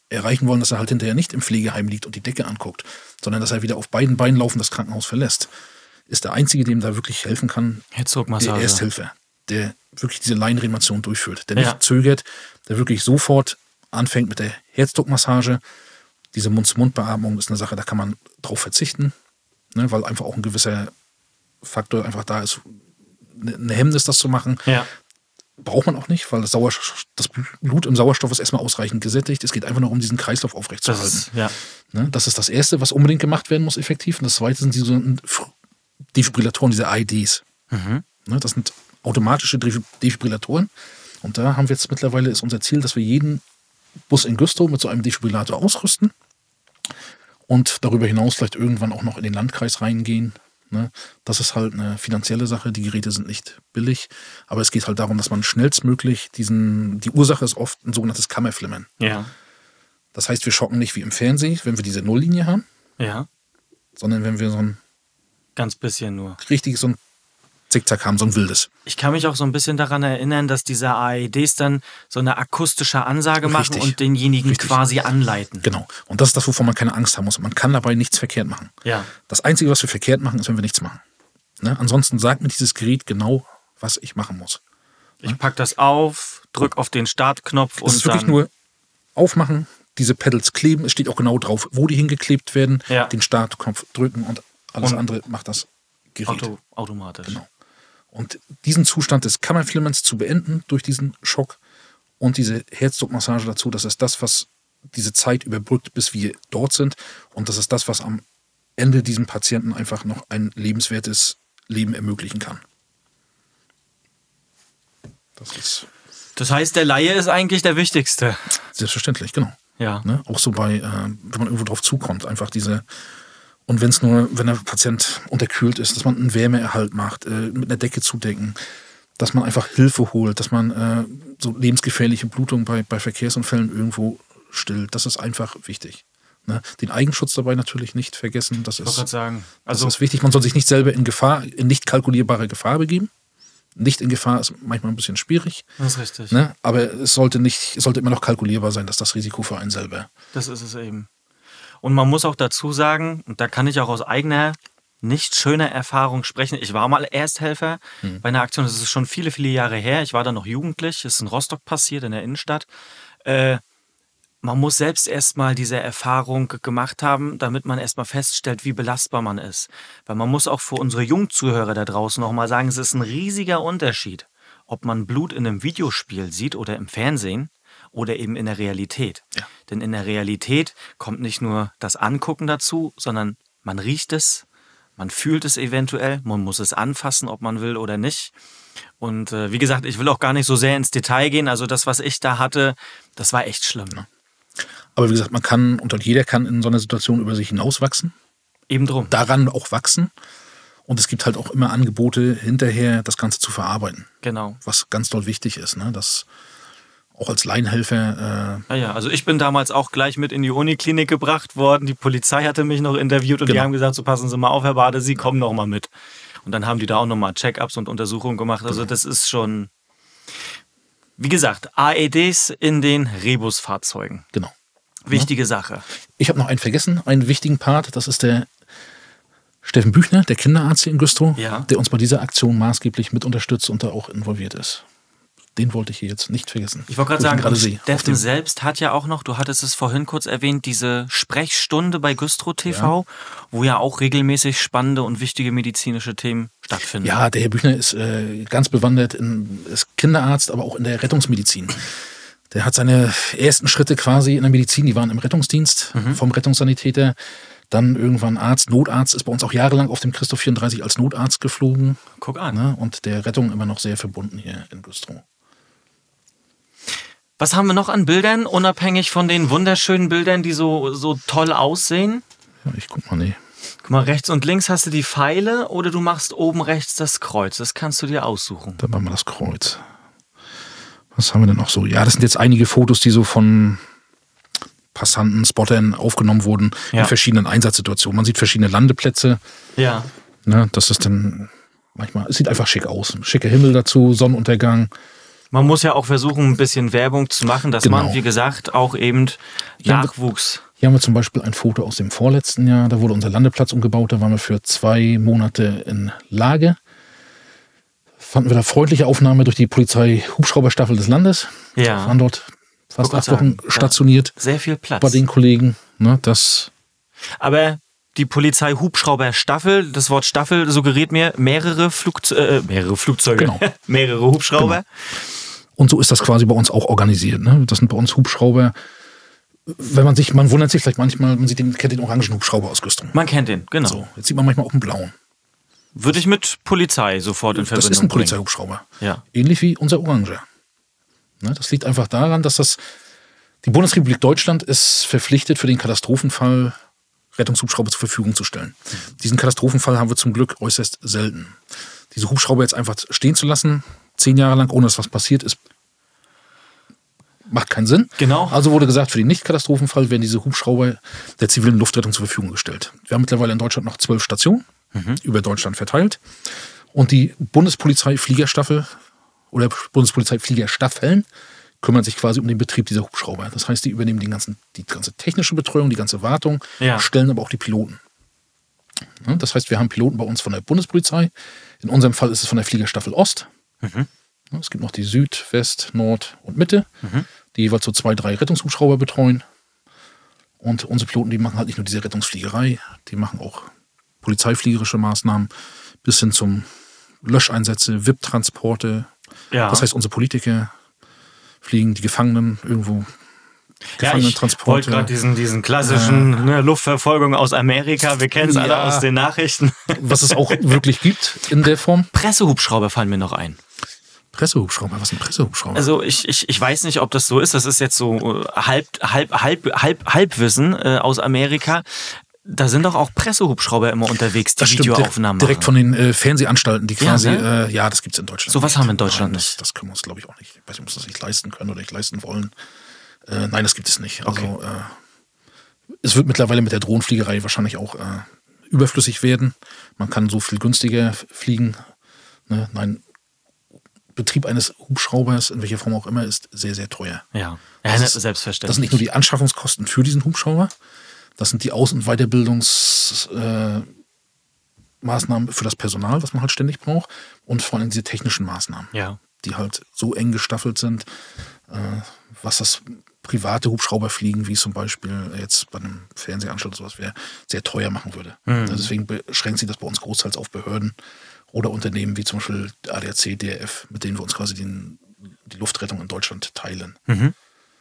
erreichen wollen, dass er halt hinterher nicht im Pflegeheim liegt und die Decke anguckt, sondern dass er wieder auf beiden Beinen laufend das Krankenhaus verlässt, ist der Einzige, dem da wirklich helfen kann, der Ersthelfer, der wirklich diese Laienreanimation durchführt, der nicht ja. zögert, der wirklich sofort anfängt mit der Herzdruckmassage. Diese Mund-zu-Mund-Beatmung ist eine Sache, da kann man drauf verzichten, ne, weil einfach auch ein gewisser Faktor einfach da ist, eine Hemmnis, das zu machen. Ja. Braucht man auch nicht, weil das, Sauerstoff, das Blut im Sauerstoff ist erstmal ausreichend gesättigt. Es geht einfach nur um diesen Kreislauf aufrechtzuerhalten. Das ist, ja. ne, das ist das Erste, was unbedingt gemacht werden muss, effektiv. Und das Zweite sind diese sogenannten Defibrillatoren, diese I Ds. Mhm. Ne, das sind automatische Defibrillatoren. Und da haben wir jetzt mittlerweile, ist unser Ziel, dass wir jeden Bus in Güstrow mit so einem Defibrillator ausrüsten und darüber hinaus vielleicht irgendwann auch noch in den Landkreis reingehen. Ne? Das ist halt eine finanzielle Sache. Die Geräte sind nicht billig, aber es geht halt darum, dass man schnellstmöglich diesen, die Ursache ist oft ein sogenanntes Kammerflimmern. Ja. Das heißt, wir schocken nicht wie im Fernsehen, wenn wir diese Nulllinie haben, ja. sondern wenn wir so ein ganz bisschen nur richtig so ein Zickzack haben, so ein wildes. Ich kann mich auch so ein bisschen daran erinnern, dass diese A E Ds dann so eine akustische Ansage machen Richtig. und denjenigen Richtig. quasi anleiten. Genau. Und das ist das, wovon man keine Angst haben muss. Man kann dabei nichts verkehrt machen. Ja. Das Einzige, was wir verkehrt machen, ist, wenn wir nichts machen. Ne? Ansonsten sagt mir dieses Gerät genau, was ich machen muss. Ich pack das auf, drück auf den Startknopf und es ist wirklich dann nur aufmachen, diese Pedals kleben. Es steht auch genau drauf, wo die hingeklebt werden. Ja. Den Startknopf drücken und alles und andere macht das Gerät. Auto, automatisch. Genau. Und diesen Zustand des Kammerflimmerns zu beenden durch diesen Schock und diese Herzdruckmassage dazu, das ist das, was diese Zeit überbrückt, bis wir dort sind. Und das ist das, was am Ende diesem Patienten einfach noch ein lebenswertes Leben ermöglichen kann. Das ist. Das heißt, der Laie ist eigentlich der Wichtigste. Selbstverständlich, genau. Ja. Ne? Auch so bei, äh, wenn man irgendwo drauf zukommt, einfach diese. Und wenn es nur, wenn der Patient unterkühlt ist, dass man einen Wärmeerhalt macht, äh, mit einer Decke zudecken, dass man einfach Hilfe holt, dass man äh, so lebensgefährliche Blutung bei, bei Verkehrsunfällen irgendwo stillt. Das ist einfach wichtig. Ne? Den Eigenschutz dabei natürlich nicht vergessen. Das, ist, sagen. Also das ist wichtig. Man soll sich nicht selber in Gefahr, in nicht kalkulierbare Gefahr begeben. Nicht in Gefahr ist manchmal ein bisschen schwierig. Das ist richtig. Ne? Aber es sollte nicht, es sollte immer noch kalkulierbar sein, dass das Risiko für einen selber. Das ist es eben. Und man muss auch dazu sagen, und da kann ich auch aus eigener, nicht schöner Erfahrung sprechen. Ich war mal Ersthelfer hm. bei einer Aktion, das ist schon viele, viele Jahre her. Ich war da noch jugendlich, das ist in Rostock passiert, in der Innenstadt. Äh, man muss selbst erstmal diese Erfahrung gemacht haben, damit man erstmal feststellt, wie belastbar man ist. Weil man muss auch für unsere Jungzuhörer da draußen nochmal sagen, es ist ein riesiger Unterschied, ob man Blut in einem Videospiel sieht oder im Fernsehen. Oder eben in der Realität. Ja. Denn in der Realität kommt nicht nur das Angucken dazu, sondern man riecht es, man fühlt es eventuell, man muss es anfassen, ob man will oder nicht. Und äh, wie gesagt, ich will auch gar nicht so sehr ins Detail gehen. Also das, was ich da hatte, das war echt schlimm. Ja. Aber wie gesagt, man kann, und jeder kann in so einer Situation über sich hinauswachsen. Eben drum. Daran auch wachsen. Und es gibt halt auch immer Angebote hinterher, das Ganze zu verarbeiten. Genau. Was ganz doll wichtig ist, ne? Das auch als Laienhelfer. Äh ja, ja, also ich bin damals auch gleich mit in die Uniklinik gebracht worden. Die Polizei hatte mich noch interviewt und genau. die haben gesagt, so passen Sie mal auf, Herr Bade, Sie kommen noch mal mit. Und dann haben die da auch noch mal Check-ups und Untersuchungen gemacht. Also genau. das ist schon, wie gesagt, A E Ds in den Rebusfahrzeugen. Genau. Wichtige ja. Sache. Ich habe noch einen vergessen, einen wichtigen Part. Das ist der Steffen Büchner, der Kinderarzt hier in Güstrow, ja. der uns bei dieser Aktion maßgeblich mit unterstützt und da auch involviert ist. Den wollte ich hier jetzt nicht vergessen. Ich wollte gerade sagen, gerade Steffen selbst hat ja auch noch, du hattest es vorhin kurz erwähnt, diese Sprechstunde bei Güstrow T V, ja. wo ja auch regelmäßig spannende und wichtige medizinische Themen stattfinden. Ja, der Herr Büchner ist äh, ganz bewandert, in, ist Kinderarzt, aber auch in der Rettungsmedizin. Der hat seine ersten Schritte quasi in der Medizin, die waren im Rettungsdienst, mhm. vom Rettungssanitäter. Dann irgendwann Arzt, Notarzt, ist bei uns auch jahrelang auf dem Christoph vierunddreißig als Notarzt geflogen. Guck an. Ne? Und der Rettung immer noch sehr verbunden hier in Güstrow. Was haben wir noch an Bildern, unabhängig von den wunderschönen Bildern, die so, so toll aussehen? Ja, ich guck mal, nee. Guck mal, rechts und links hast du die Pfeile oder du machst oben rechts das Kreuz. Das kannst du dir aussuchen. Dann machen wir das Kreuz. Was haben wir denn noch so? Ja, das sind jetzt einige Fotos, die so von Passanten, Spottern aufgenommen wurden ja. in verschiedenen Einsatzsituationen. Man sieht verschiedene Landeplätze. Ja. Ne, das ist dann manchmal, es sieht einfach schick aus. Schicker Himmel dazu, Sonnenuntergang. Man muss ja auch versuchen, ein bisschen Werbung zu machen, dass Genau. man, wie gesagt, auch eben Hier haben wir- Nachwuchs... Hier haben wir zum Beispiel ein Foto aus dem vorletzten Jahr. Da wurde unser Landeplatz umgebaut. Da waren wir für zwei Monate in Lage. Fanden wir da freundliche Aufnahme durch die Polizei-Hubschrauberstaffel des Landes. Ja. Waren dort fast Wollte acht gerade Wochen sagen, stationiert Sehr viel Platz. bei den Kollegen. Ne, das Aber die Polizei-Hubschrauber-Staffel, das Wort Staffel suggeriert mir mehrere, Flugze äh, mehrere Flugzeuge, Genau. mehrere Hubschrauber. Und so ist das quasi bei uns auch organisiert. Ne? Das sind bei uns Hubschrauber. Wenn man sich, man wundert sich vielleicht manchmal, man sieht den, kennt den orangen Hubschrauberausrüstung. Man kennt den, genau. So, jetzt sieht man manchmal auch einen blauen. Würde ich mit Polizei sofort in Das Verbindung ist ein bringen. Polizeihubschrauber. Ja. Ähnlich wie unser Orange. Ne, das liegt einfach daran, dass das die Bundesrepublik Deutschland ist verpflichtet, für den Katastrophenfall Rettungshubschrauber zur Verfügung zu stellen. Diesen Katastrophenfall haben wir zum Glück äußerst selten. Diese Hubschrauber jetzt einfach stehen zu lassen, zehn Jahre lang, ohne dass was passiert ist, macht keinen Sinn. Genau. Also wurde gesagt, für den Nicht-Katastrophenfall werden diese Hubschrauber der zivilen Luftrettung zur Verfügung gestellt. Wir haben mittlerweile in Deutschland noch zwölf Stationen, mhm. über Deutschland verteilt. Und die Bundespolizei-Fliegerstaffel oder Bundespolizei-Fliegerstaffeln kümmern sich quasi um den Betrieb dieser Hubschrauber. Das heißt, die übernehmen den ganzen, die ganze technische Betreuung, die ganze Wartung, Ja. stellen aber auch die Piloten. Ja, das heißt, wir haben Piloten bei uns von der Bundespolizei. In unserem Fall ist es von der Fliegerstaffel Ost. Mhm. Ja, es gibt noch die Süd, West, Nord und Mitte, Mhm. die jeweils so zwei, drei Rettungshubschrauber betreuen. Und unsere Piloten, die machen halt nicht nur diese Rettungsfliegerei, die machen auch polizeifliegerische Maßnahmen bis hin zum Löscheinsätze, V I P-Transporte. Ja. Das heißt, unsere Politiker fliegen die Gefangenen irgendwo. Ja, ich Gefangenentransporte. wollte gerade diesen, diesen klassischen ne, Luftverfolgung aus Amerika, wir kennen es alle Ja. aus den Nachrichten. Was es auch wirklich gibt in der Form. Pressehubschrauber fallen mir noch ein. Pressehubschrauber, was ist ein Pressehubschrauber? Also ich, ich, ich weiß nicht, ob das so ist, das ist jetzt so äh, halb, halb, halb, halb, Halbwissen äh, aus Amerika. Da sind doch auch Pressehubschrauber immer unterwegs, die das stimmt, Videoaufnahmen direkt machen. von den äh, Fernsehanstalten, die quasi, Ja, ja, ne? äh, ja das gibt es in Deutschland. So was nicht. haben wir in Deutschland Nein, nicht. Das, das können wir uns, glaube ich, auch nicht. Ich weiß nicht, ob wir uns das nicht leisten können oder nicht leisten wollen. Äh, nein, das gibt es nicht. Also Okay. äh, es wird mittlerweile mit der Drohnenfliegerei wahrscheinlich auch äh, überflüssig werden. Man kann so viel günstiger f- fliegen. Ne? Nein, Betrieb eines Hubschraubers, in welcher Form auch immer, ist sehr, sehr teuer. Ja, ja Das ne, ist- selbstverständlich. Das sind nicht nur die Anschaffungskosten für diesen Hubschrauber, das sind die Aus- und Weiterbildungsmaßnahmen äh, Maßnahmen für das Personal, was man halt ständig braucht, und vor allem diese technischen Maßnahmen, Ja. die halt so eng gestaffelt sind, äh, was das private Hubschrauberfliegen, wie zum Beispiel jetzt bei einem Fernsehanstalt oder sowas wäre, sehr teuer machen würde. Mhm. Also deswegen beschränkt sich das bei uns großteils auf Behörden oder Unternehmen wie zum Beispiel A D A C, D R F, mit denen wir uns quasi den, die Luftrettung in Deutschland teilen. Mhm.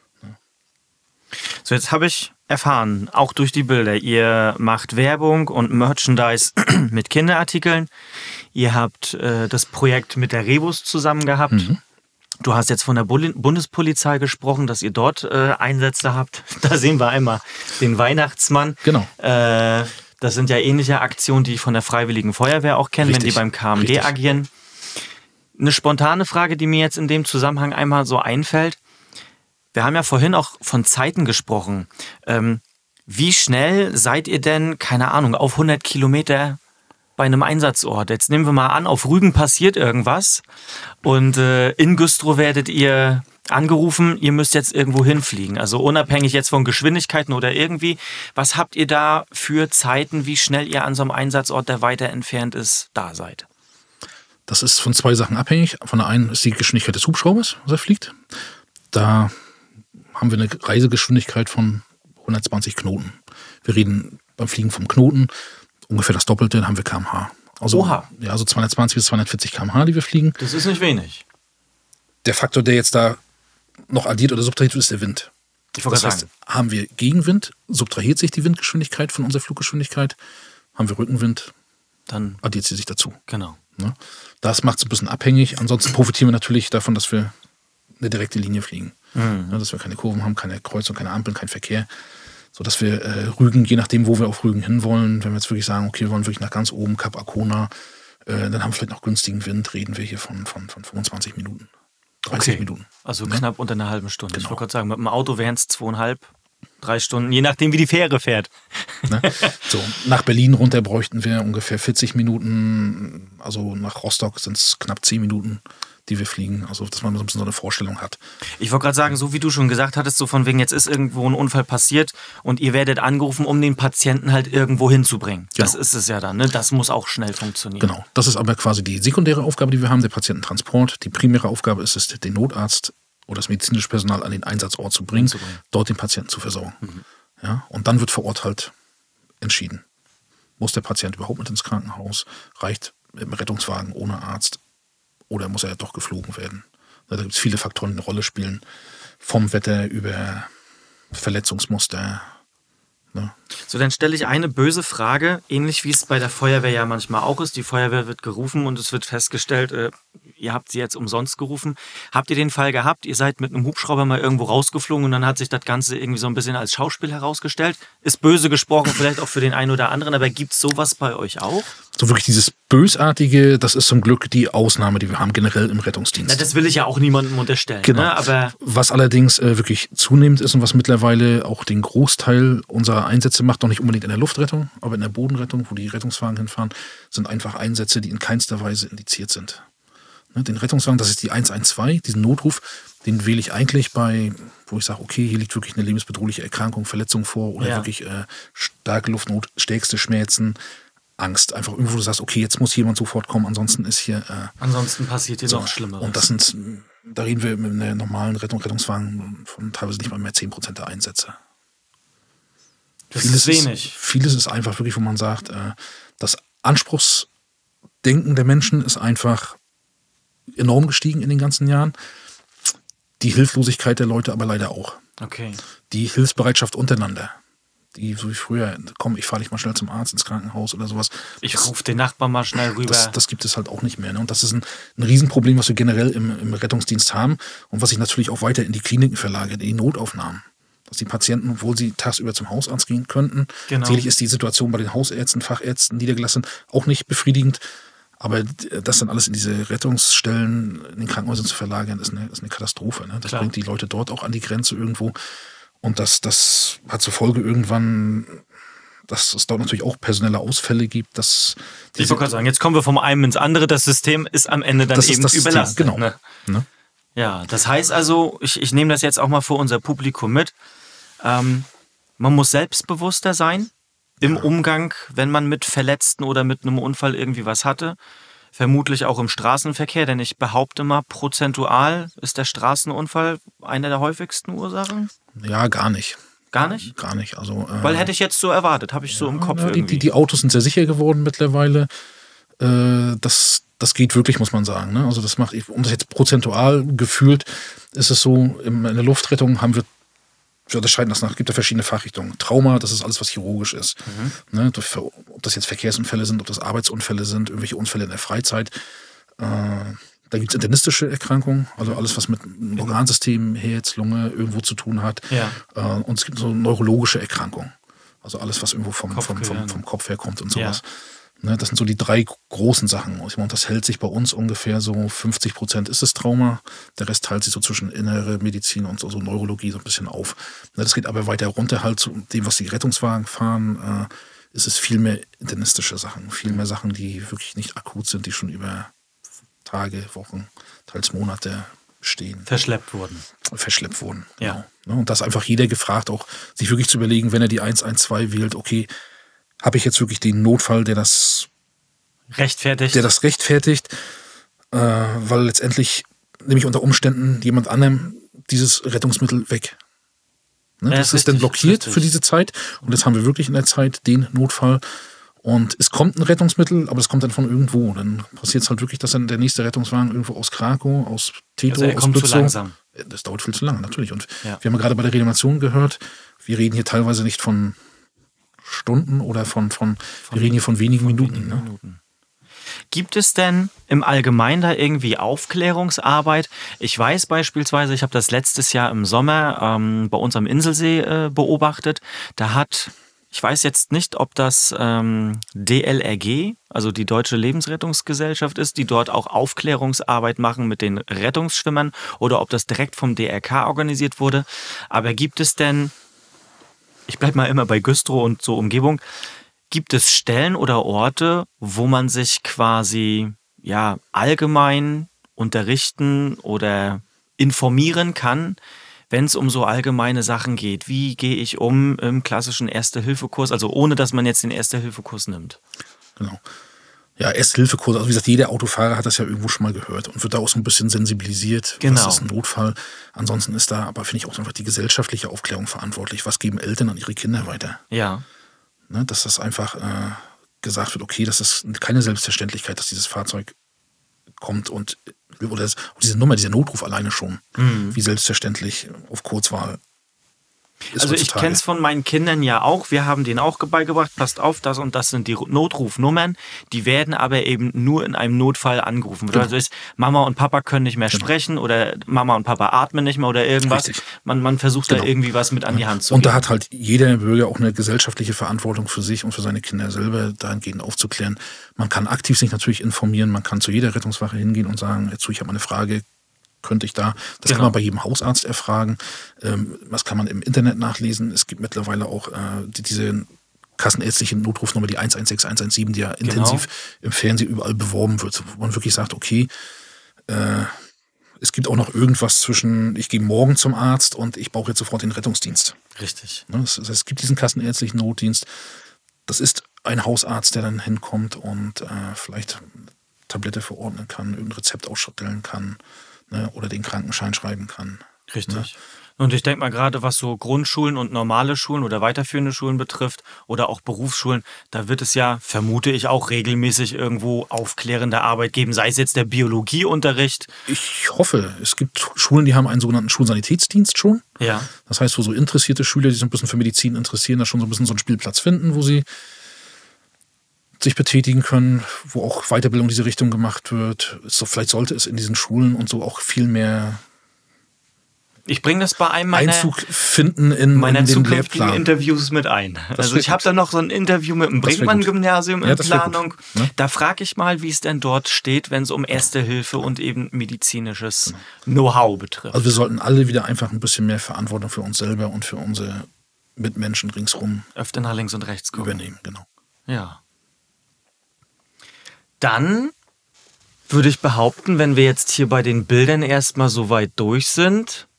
So, jetzt habe ich erfahren, auch durch die Bilder, ihr macht Werbung und Merchandise mit Kinderartikeln. Ihr habt äh, das Projekt mit der Rebus zusammen gehabt. Mhm. Du hast jetzt von der Bul- Bundespolizei gesprochen, dass ihr dort äh, Einsätze habt. Da sehen wir einmal den Weihnachtsmann. Genau. Äh, das sind ja ähnliche Aktionen, die ich von der Freiwilligen Feuerwehr auch kenne, wenn die Richtig. beim K M G Richtig. agieren. Eine spontane Frage, die mir jetzt in dem Zusammenhang einmal so einfällt. Wir haben ja vorhin auch von Zeiten gesprochen. Ähm, wie schnell seid ihr denn, keine Ahnung, auf hundert Kilometer bei einem Einsatzort? Jetzt nehmen wir mal an, auf Rügen passiert irgendwas und äh, in Güstrow werdet ihr angerufen, ihr müsst jetzt irgendwo hinfliegen. Also unabhängig jetzt von Geschwindigkeiten oder irgendwie. Was habt ihr da für Zeiten, wie schnell ihr an so einem Einsatzort, der weiter entfernt ist, da seid? Das ist von zwei Sachen abhängig. Von der einen ist die Geschwindigkeit des Hubschraubers, was er fliegt. Da haben wir eine Reisegeschwindigkeit von hundertzwanzig Knoten. Wir reden beim Fliegen vom Knoten, ungefähr das Doppelte, dann haben wir Kilometer pro Stunde. Also, Oha. ja, also zweihundertzwanzig bis zweihundertvierzig Kilometer pro Stunde, die wir fliegen. Das ist nicht wenig. Der Faktor, der jetzt da noch addiert oder subtrahiert wird, ist der Wind. Ich wollte Das gerade heißt, sagen. haben wir Gegenwind, subtrahiert sich die Windgeschwindigkeit von unserer Fluggeschwindigkeit. Haben wir Rückenwind, Dann, addiert sie sich dazu. genau. Ne? Das macht es ein bisschen abhängig. Ansonsten profitieren wir natürlich davon, dass wir eine direkte Linie fliegen. Mhm. Ja, dass wir keine Kurven haben, keine Kreuzung, keine Ampeln, kein Verkehr. Sodass wir äh, Rügen, je nachdem, wo wir auf Rügen hinwollen, wenn wir jetzt wirklich sagen, okay, wir wollen wirklich nach ganz oben, Kap Arkona, äh, dann haben wir vielleicht noch günstigen Wind, reden wir hier von, von, von fünfundzwanzig Minuten, dreißig Okay. Minuten. Also Ne? knapp unter einer halben Stunde. Ich Genau. wollte gerade sagen, mit dem Auto wären es zweieinhalb, drei Stunden, je nachdem, wie die Fähre fährt. Ne? So, nach Berlin runter bräuchten wir ungefähr vierzig Minuten, also nach Rostock sind es knapp zehn Minuten. die wir fliegen. Also, dass man so ein bisschen so eine Vorstellung hat. Ich wollte gerade sagen, so wie du schon gesagt hattest, so von wegen, jetzt ist irgendwo ein Unfall passiert und ihr werdet angerufen, um den Patienten halt irgendwo hinzubringen. Genau. Das ist es ja dann, ne? Das muss auch schnell funktionieren. Genau. Das ist aber quasi die sekundäre Aufgabe, die wir haben, der Patiententransport. Die primäre Aufgabe ist es, den Notarzt oder das medizinische Personal an den Einsatzort zu bringen, zu bringen. Dort den Patienten zu versorgen. Mhm. Ja? Und dann wird vor Ort halt entschieden. Muss der Patient überhaupt mit ins Krankenhaus? Reicht mit dem Rettungswagen ohne Arzt? Oder muss er doch geflogen werden? Da gibt es viele Faktoren, die eine Rolle spielen. Vom Wetter über Verletzungsmuster. Ne? So, dann stelle ich eine böse Frage, ähnlich wie es bei der Feuerwehr ja manchmal auch ist. Die Feuerwehr wird gerufen und es wird festgestellt, äh, ihr habt sie jetzt umsonst gerufen. Habt ihr den Fall gehabt, ihr seid mit einem Hubschrauber mal irgendwo rausgeflogen und dann hat sich das Ganze irgendwie so ein bisschen als Schauspiel herausgestellt? Ist böse gesprochen, vielleicht auch für den einen oder anderen, aber gibt es sowas bei euch auch? So wirklich dieses Bösartige, das ist zum Glück die Ausnahme, die wir haben generell im Rettungsdienst. Na, das will ich ja auch niemandem unterstellen. Genau. Ne? Aber was allerdings äh, wirklich zunehmend ist und was mittlerweile auch den Großteil unserer Einsätze macht, noch nicht unbedingt in der Luftrettung, aber in der Bodenrettung, wo die Rettungswagen hinfahren, sind einfach Einsätze, die in keinster Weise indiziert sind. Ne, den Rettungswagen, das ist die eins eins zwei, diesen Notruf, den wähle ich eigentlich bei, wo ich sage, okay, hier liegt wirklich eine lebensbedrohliche Erkrankung, Verletzung vor oder ja. wirklich äh, starke Luftnot, stärkste Schmerzen, Angst. Einfach irgendwo, du sagst, okay, jetzt muss jemand sofort kommen, ansonsten ist hier... Äh, ansonsten passiert hier so, noch Schlimmeres. Und das sind, da reden wir mit einer normalen Rettung, Rettungswagen von teilweise nicht mal mehr zehn Prozent der Einsätze. Das vieles ist wenig. Ist, vieles ist einfach wirklich, wo man sagt, äh, das Anspruchsdenken der Menschen ist einfach enorm gestiegen in den ganzen Jahren. Die Hilflosigkeit der Leute aber leider auch. Okay. Die Hilfsbereitschaft untereinander. Die, so wie früher, komm, ich fahre dich mal schnell zum Arzt, ins Krankenhaus oder sowas. Ich rufe den Nachbarn mal schnell rüber. Das, das gibt es halt auch nicht mehr. Ne? Und das ist ein, ein Riesenproblem, was wir generell im, im Rettungsdienst haben und was sich natürlich auch weiter in die Kliniken verlagert, in die Notaufnahmen. Dass die Patienten, obwohl sie tagsüber zum Hausarzt gehen könnten, genau. Sicherlich ist die Situation bei den Hausärzten, Fachärzten niedergelassen auch nicht befriedigend. Aber das dann alles in diese Rettungsstellen, in den Krankenhäusern zu verlagern, ist eine, ist eine Katastrophe. Ne? Das Klar. Bringt die Leute dort auch an die Grenze irgendwo. Und das, das hat zur Folge irgendwann, dass es dort natürlich auch personelle Ausfälle gibt. Dass ich wollte gerade sagen, jetzt kommen wir vom einen ins andere. Das System ist am Ende dann das eben überlastet. Genau. Ne? Ne? Ja, das heißt also, ich, ich nehme das jetzt auch mal für unser Publikum mit. Ähm, man muss selbstbewusster sein im ja. Umgang, wenn man mit Verletzten oder mit einem Unfall irgendwie was hatte. Vermutlich auch im Straßenverkehr, denn ich behaupte mal, prozentual ist der Straßenunfall eine der häufigsten Ursachen. Ja, gar nicht. Gar nicht? Gar nicht. Also, äh, Weil hätte ich jetzt so erwartet, habe ich ja, so im Kopf ja, irgendwie. Die, die Autos sind sehr sicher geworden mittlerweile. Äh, das, das geht wirklich, muss man sagen. Ne? Also das macht, um das jetzt prozentual gefühlt, ist es so, in der Luftrettung haben wir Wir unterscheiden das nach, es gibt ja verschiedene Fachrichtungen. Trauma, das ist alles, was chirurgisch ist. Mhm. Ne, ob das jetzt Verkehrsunfälle sind, ob das Arbeitsunfälle sind, irgendwelche Unfälle in der Freizeit. Äh, da gibt es internistische Erkrankungen, also alles, was mit dem Organsystem, Herz, Lunge irgendwo zu tun hat. Ja. Äh, und es gibt so neurologische Erkrankungen. Also alles, was irgendwo vom, vom, vom, vom Kopf herkommt und sowas. Ja. Ne, das sind so die drei großen Sachen. Ich meine, das hält sich bei uns ungefähr so fünfzig Prozent ist das Trauma. Der Rest teilt sich so zwischen innere Medizin und so, so Neurologie so ein bisschen auf. Ne, das geht aber weiter runter halt zu dem, was die Rettungswagen fahren. Äh, ist es viel mehr internistische Sachen. Viel mehr Sachen, die wirklich nicht akut sind, die schon über Tage, Wochen, teils Monate stehen. Verschleppt wurden. Verschleppt wurden, ja. Genau. Und da ist einfach jeder gefragt, auch sich wirklich zu überlegen, wenn er die eins eins zwei wählt, okay, habe ich jetzt wirklich den Notfall, der das rechtfertigt, der das rechtfertigt, äh, weil letztendlich nehme ich unter Umständen jemand anderem dieses Rettungsmittel weg. Ne? Ja, das ist, ist dann blockiert richtig. Für diese Zeit und jetzt haben wir wirklich in der Zeit den Notfall und es kommt ein Rettungsmittel, aber es kommt dann von irgendwo. Dann passiert es halt wirklich, dass dann der nächste Rettungswagen irgendwo aus Krakow, aus Teto, also aus Bützow. Das dauert viel zu lange, natürlich. Und ja. wir haben ja gerade bei der Reanimation gehört, wir reden hier teilweise nicht von Stunden oder von, von, von wir reden hier von wenigen von Minuten. Wenigen ne? Minuten. Gibt es denn im Allgemeinen da irgendwie Aufklärungsarbeit? Ich weiß beispielsweise, ich habe das letztes Jahr im Sommer ähm, bei uns am Inselsee äh, beobachtet. Da hat, ich weiß jetzt nicht, ob das ähm, D L R G, also die Deutsche Lebensrettungsgesellschaft ist, die dort auch Aufklärungsarbeit machen mit den Rettungsschwimmern oder ob das direkt vom D R K organisiert wurde. Aber gibt es denn, ich bleibe mal immer bei Güstrow und so Umgebung, gibt es Stellen oder Orte, wo man sich quasi ja allgemein unterrichten oder informieren kann, wenn es um so allgemeine Sachen geht. Wie gehe ich um im klassischen Erste-Hilfe-Kurs, also ohne, dass man jetzt den Erste-Hilfe-Kurs nimmt? Genau. Ja, Erste-Hilfe-Kurs, also wie gesagt, jeder Autofahrer hat das ja irgendwo schon mal gehört und wird da auch so ein bisschen sensibilisiert. Genau. Was ist ein Notfall? Ansonsten ist da aber, finde ich, auch einfach die gesellschaftliche Aufklärung verantwortlich. Was geben Eltern an ihre Kinder weiter? Ja. Ne, dass das einfach äh, gesagt wird, okay, das ist keine Selbstverständlichkeit, dass dieses Fahrzeug kommt und oder das, diese Nummer, dieser Notruf alleine schon, mhm. wie selbstverständlich auf Kurzwahl ist. Also ich kenne es von meinen Kindern ja auch, wir haben denen auch beigebracht, passt auf, das und das sind die Notrufnummern, die werden aber eben nur in einem Notfall angerufen. Genau. Also ist, Mama und Papa können nicht mehr genau. sprechen oder Mama und Papa atmen nicht mehr oder irgendwas. Man, man versucht genau. da irgendwie was mit an die Hand zu Und geben. da hat halt jeder Bürger auch eine gesellschaftliche Verantwortung für sich und für seine Kinder selber dahingehend aufzuklären. Man kann aktiv sich natürlich informieren, man kann zu jeder Rettungswache hingehen und sagen, jetzt, ich habe eine Frage, könnte ich da, das genau. kann man bei jedem Hausarzt erfragen, ähm, das kann man im Internet nachlesen. Es gibt mittlerweile auch äh, die, diese kassenärztliche Notrufnummer, die eins eins sechs eins eins sieben, die ja genau. intensiv im Fernsehen überall beworben wird, wo man wirklich sagt, okay, äh, es gibt auch noch irgendwas zwischen, ich gehe morgen zum Arzt und ich brauche jetzt sofort den Rettungsdienst. Richtig. Ne, das, das, es gibt diesen kassenärztlichen Notdienst. Das ist ein Hausarzt, der dann hinkommt und äh, vielleicht eine Tablette verordnen kann, irgendein Rezept ausstellen kann. Ne, oder den Krankenschein schreiben kann. Richtig. Ne? Und ich denke mal, gerade was so Grundschulen und normale Schulen oder weiterführende Schulen betrifft oder auch Berufsschulen, da wird es ja, vermute ich, auch regelmäßig irgendwo aufklärende Arbeit geben, sei es jetzt der Biologieunterricht. Ich hoffe, es gibt Schulen, die haben einen sogenannten Schulsanitätsdienst schon. Ja. Das heißt, wo so interessierte Schüler, die sich ein bisschen für Medizin interessieren, da schon so ein bisschen so einen Spielplatz finden, wo sie sich betätigen können, wo auch Weiterbildung in diese Richtung gemacht wird. So, vielleicht sollte es in diesen Schulen und so auch viel mehr ich bringe das bei einem meiner, Einzug finden in, meiner in den zukünftigen Lehrplan. Interviews mit ein. Das also ich habe da noch so ein Interview mit dem Brinkmann-Gymnasium in ja, Planung. Ne? Da frage ich mal, wie es denn dort steht, wenn es um Erste Hilfe und eben medizinisches genau. Know-how betrifft. Also wir sollten alle wieder einfach ein bisschen mehr Verantwortung für uns selber und für unsere Mitmenschen ringsrum öfter nach links und rechts gucken. Übernehmen, genau. Ja. Dann würde ich behaupten, wenn wir jetzt hier bei den Bildern erstmal so weit durch sind,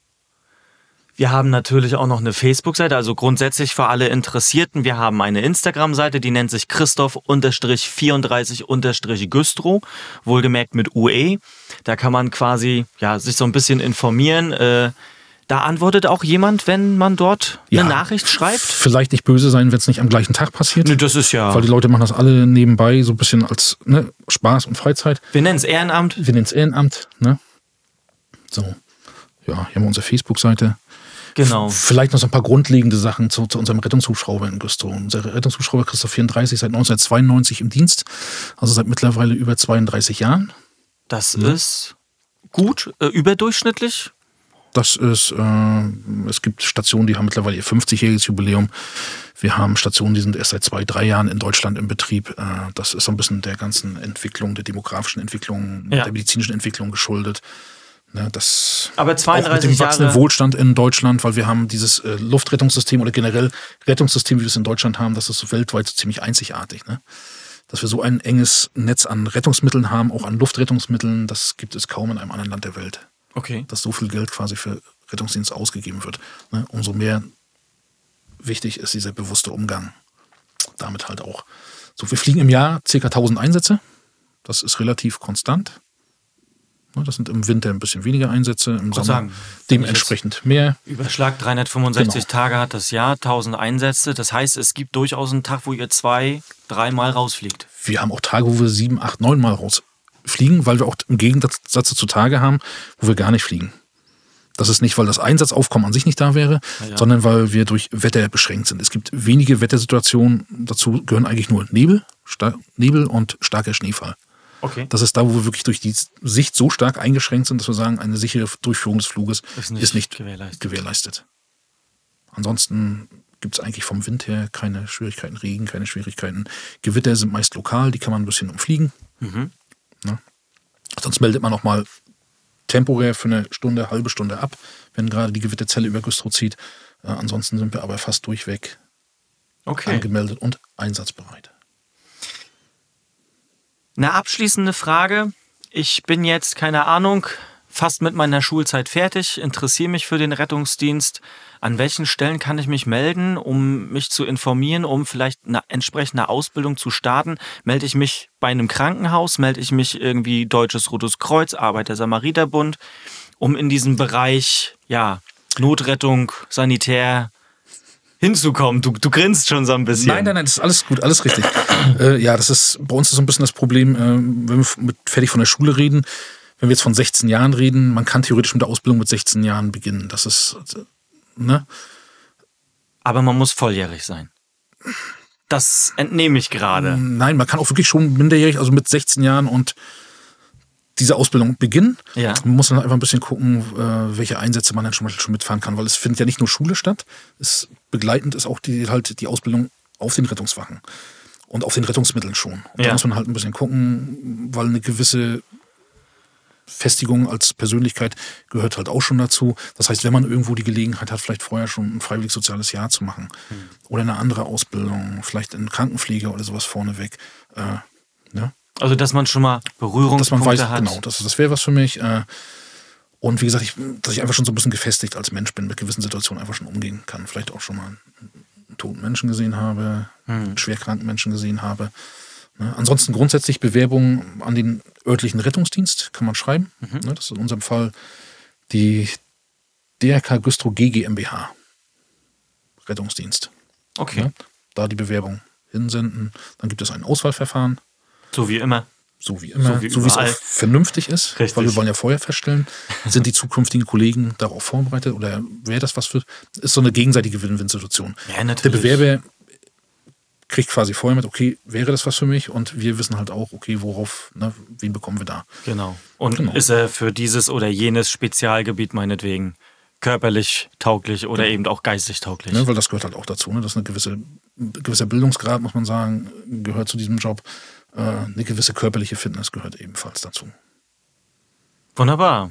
wir haben natürlich auch noch eine Facebook-Seite, also grundsätzlich für alle Interessierten. Wir haben eine Instagram-Seite, die nennt sich Christoph vierunddreißig Güstrow, wohlgemerkt mit U E. Da kann man quasi ja, sich so ein bisschen informieren. Äh, Da antwortet auch jemand, wenn man dort eine ja, Nachricht schreibt? Vielleicht nicht böse sein, wenn es nicht am gleichen Tag passiert. Nee, das ist ja... Weil die Leute machen das alle nebenbei, so ein bisschen als ne, Spaß und Freizeit. Wir nennen es Ehrenamt. Wir nennen es Ehrenamt, ne? So, ja, hier haben wir unsere Facebook-Seite. Genau. F- vielleicht noch so ein paar grundlegende Sachen zu, zu unserem Rettungshubschrauber in Güstrow. Unser Rettungshubschrauber Christoph vierunddreißig seit neunzehnhundertzweiundneunzig im Dienst, also seit mittlerweile über zweiunddreißig Jahren. Das ja. ist gut, äh, überdurchschnittlich. Das ist, äh, es gibt Stationen, die haben mittlerweile ihr fünfzigjähriges Jubiläum. Wir haben Stationen, die sind erst seit zwei, drei Jahren in Deutschland im Betrieb. Äh, das ist so ein bisschen der ganzen Entwicklung, der demografischen Entwicklung, ja. der medizinischen Entwicklung geschuldet. Ne, das Aber zweiunddreißig auch mit dem wachsenden Jahre Wohlstand in Deutschland, weil wir haben dieses äh, Luftrettungssystem oder generell Rettungssystem, wie wir es in Deutschland haben, das ist so weltweit so ziemlich einzigartig. Ne? Dass wir so ein enges Netz an Rettungsmitteln haben, auch an Luftrettungsmitteln, das gibt es kaum in einem anderen Land der Welt. Okay. Dass so viel Geld quasi für Rettungsdienst ausgegeben wird. Ne? Umso mehr wichtig ist dieser bewusste Umgang. Damit halt auch. So, wir fliegen im Jahr ca. tausend Einsätze. Das ist relativ konstant. Ne? Das sind im Winter ein bisschen weniger Einsätze, im Sommer sagen, dementsprechend mehr. Überschlag dreihundertfünfundsechzig Genau. Tage hat das Jahr, tausend Einsätze. Das heißt, es gibt durchaus einen Tag, wo ihr zwei, dreimal rausfliegt. Wir haben auch Tage, wo wir sieben, acht, neun Mal rausfliegen. Fliegen, weil wir auch im Gegensatz zu Tage haben, wo wir gar nicht fliegen. Das ist nicht, weil das Einsatzaufkommen an sich nicht da wäre, ja. sondern weil wir durch Wetter beschränkt sind. Es gibt wenige Wettersituationen, dazu gehören eigentlich nur Nebel, Star- Nebel und starker Schneefall. Okay. Das ist da, wo wir wirklich durch die Sicht so stark eingeschränkt sind, dass wir sagen, eine sichere Durchführung des Fluges ist nicht, ist nicht gewährleistet. gewährleistet. Ansonsten gibt es eigentlich vom Wind her keine Schwierigkeiten, Regen, keine Schwierigkeiten. Gewitter sind meist lokal, die kann man ein bisschen umfliegen. Mhm. Ne? Sonst meldet man auch mal temporär für eine Stunde, halbe Stunde ab, wenn gerade die Gewitterzelle über Güstrow zieht. Äh, ansonsten sind wir aber fast durchweg okay. angemeldet und einsatzbereit. Eine abschließende Frage. ich bin jetzt, keine Ahnung, fast mit meiner Schulzeit fertig, interessiere mich für den Rettungsdienst. An welchen Stellen kann ich mich melden, um mich zu informieren, um vielleicht eine entsprechende Ausbildung zu starten? Melde ich mich bei einem Krankenhaus? Melde ich mich irgendwie Deutsches Rotes Kreuz, Arbeiter-Samariter-Bund, um in diesem Bereich, ja, Notrettung, Sanitär hinzukommen? Du, du grinst schon so ein bisschen. Nein, nein, nein, das ist alles gut, alles richtig. äh, ja, das ist, bei uns ist so ein bisschen das Problem, äh, wenn wir mit fertig von der Schule reden, wenn wir jetzt von sechzehn Jahren reden, man kann theoretisch mit der Ausbildung mit sechzehn Jahren beginnen. Das ist, ne? Aber man muss volljährig sein. Das entnehme ich gerade. Nein, man kann auch wirklich schon minderjährig, also mit sechzehn Jahren und diese Ausbildung beginnen. Ja. Man muss dann einfach ein bisschen gucken, welche Einsätze man dann schon, schon mitfahren kann, weil es findet ja nicht nur Schule statt. Es, begleitend ist auch die, halt die Ausbildung auf den Rettungswachen und auf den Rettungsmitteln schon. Und ja. da muss man halt ein bisschen gucken, weil eine gewisse Festigung als Persönlichkeit gehört halt auch schon dazu. Das heißt, wenn man irgendwo die Gelegenheit hat, vielleicht vorher schon ein freiwillig soziales Jahr zu machen mhm. oder eine andere Ausbildung, vielleicht in Krankenpflege oder sowas vorneweg. Äh, ne? Also, dass man schon mal Berührungspunkte dass man weiß, hat. Genau, das, das wäre was für mich. Äh, und wie gesagt, ich, dass ich einfach schon so ein bisschen gefestigt als Mensch bin, mit gewissen Situationen einfach schon umgehen kann. Vielleicht auch schon mal einen toten Menschen gesehen habe, mhm. einen schwerkranken Menschen gesehen habe. Ne? Ansonsten grundsätzlich Bewerbungen an den örtlichen Rettungsdienst kann man schreiben. Mhm. Ne? Das ist in unserem Fall die D R K Güstrow G GmbH Rettungsdienst. Okay. Ne? Da die Bewerbung hinsenden. Dann gibt es ein Auswahlverfahren. So wie immer. So wie immer. So wie, so wie es auch vernünftig ist. Richtig. Weil wir wollen ja vorher feststellen, sind die zukünftigen Kollegen darauf vorbereitet oder wäre das was für... Ist so eine gegenseitige Win-Win-Situation. Ja, natürlich. Der Bewerber kriegt quasi vorher mit, okay, wäre das was für mich? Und wir wissen halt auch, okay, worauf, ne, wen bekommen wir da? Genau. Und genau. Ist er für dieses oder jenes Spezialgebiet meinetwegen körperlich tauglich oder ja. eben auch geistig tauglich? Ne, weil das gehört halt auch dazu. Ne? Das ist eine gewisse, ein gewisser Bildungsgrad, muss man sagen, gehört zu diesem Job. Äh, eine gewisse körperliche Fitness gehört ebenfalls dazu. Wunderbar.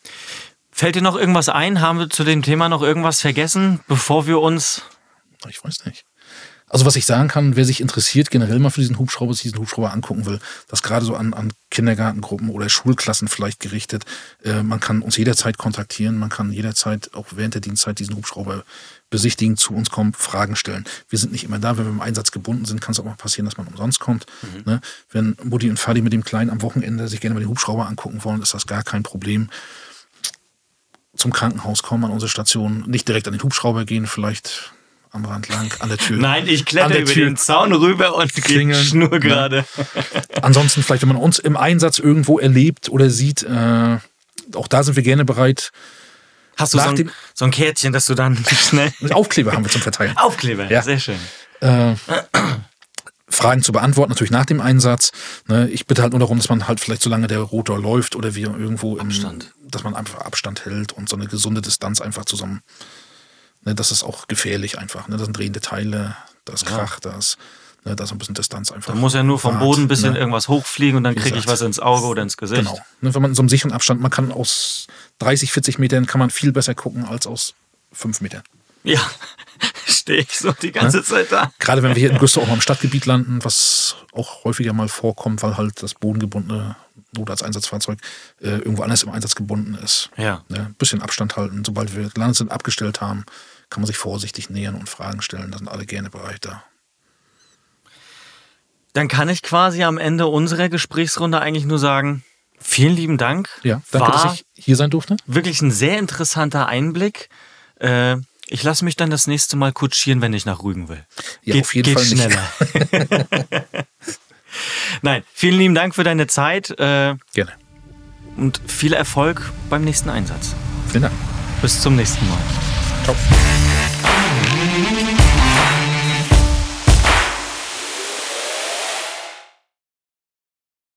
Fällt dir noch irgendwas ein? Haben wir zu dem Thema noch irgendwas vergessen, bevor wir uns... Ich weiß nicht. Also was ich sagen kann, wer sich interessiert, generell mal für diesen Hubschrauber, sich diesen Hubschrauber angucken will, das gerade so an, an Kindergartengruppen oder Schulklassen vielleicht gerichtet, äh, man kann uns jederzeit kontaktieren, man kann jederzeit auch während der Dienstzeit diesen Hubschrauber besichtigen, zu uns kommen, Fragen stellen. Wir sind nicht immer da, wenn wir im Einsatz gebunden sind, kann es auch mal passieren, dass man umsonst kommt. Mhm. Ne? Wenn Mutti und Vati mit dem Kleinen am Wochenende sich gerne mal den Hubschrauber angucken wollen, ist das gar kein Problem. Zum Krankenhaus kommen, an unsere Station, nicht direkt an den Hubschrauber gehen, vielleicht... am Rand lang, an der Tür. Nein, ich kletter über den Zaun rüber und klingeln. Schnur gerade. Ja. Ansonsten vielleicht, wenn man uns im Einsatz irgendwo erlebt oder sieht, äh, auch da sind wir gerne bereit. Hast du so ein, so ein Kärtchen, dass du dann schnell... Aufkleber haben wir zum Verteilen. Aufkleber, ja. Sehr schön. Äh, Fragen zu beantworten, natürlich nach dem Einsatz. Ne, ich bitte halt nur darum, dass man halt vielleicht, solange der Rotor läuft oder wir irgendwo... Abstand. In, dass man einfach Abstand hält und so eine gesunde Distanz einfach zusammen... Ne, das ist auch gefährlich einfach. Ne? Das sind drehende Teile, da ist Krach, ja. da ist, ne, da ist ein bisschen Distanz einfach. Da muss ja nur vom Fahrt, Boden ein bisschen ne? irgendwas hochfliegen und dann kriege ich was ins Auge oder ins Gesicht. Genau. Ne, wenn man in so einem sicheren Abstand, man kann aus dreißig, vierzig Metern kann man viel besser gucken als aus fünf Metern. Ja, stehe ich so die ganze ne? Zeit da. Gerade wenn wir hier in Güstrow auch mal im Stadtgebiet landen, was auch häufiger mal vorkommt, weil halt das bodengebundene Notarzteinsatzfahrzeug äh, irgendwo anders im Einsatz gebunden ist. Ja. Ne? Ein bisschen Abstand halten. Sobald wir gelandet sind, abgestellt haben, kann man sich vorsichtig nähern und Fragen stellen. Da sind alle gerne bereit da. Dann kann ich quasi am Ende unserer Gesprächsrunde eigentlich nur sagen, vielen lieben Dank. Ja, danke, War dass ich hier sein durfte. Wirklich ein sehr interessanter Einblick. Äh, ich lasse mich dann das nächste Mal kutschieren, wenn ich nach Rügen will. Ja, geht, auf jeden geht Fall schneller. Nein, vielen lieben Dank für deine Zeit. Äh, Gerne. Und viel Erfolg beim nächsten Einsatz. Vielen Dank. Bis zum nächsten Mal. Ciao.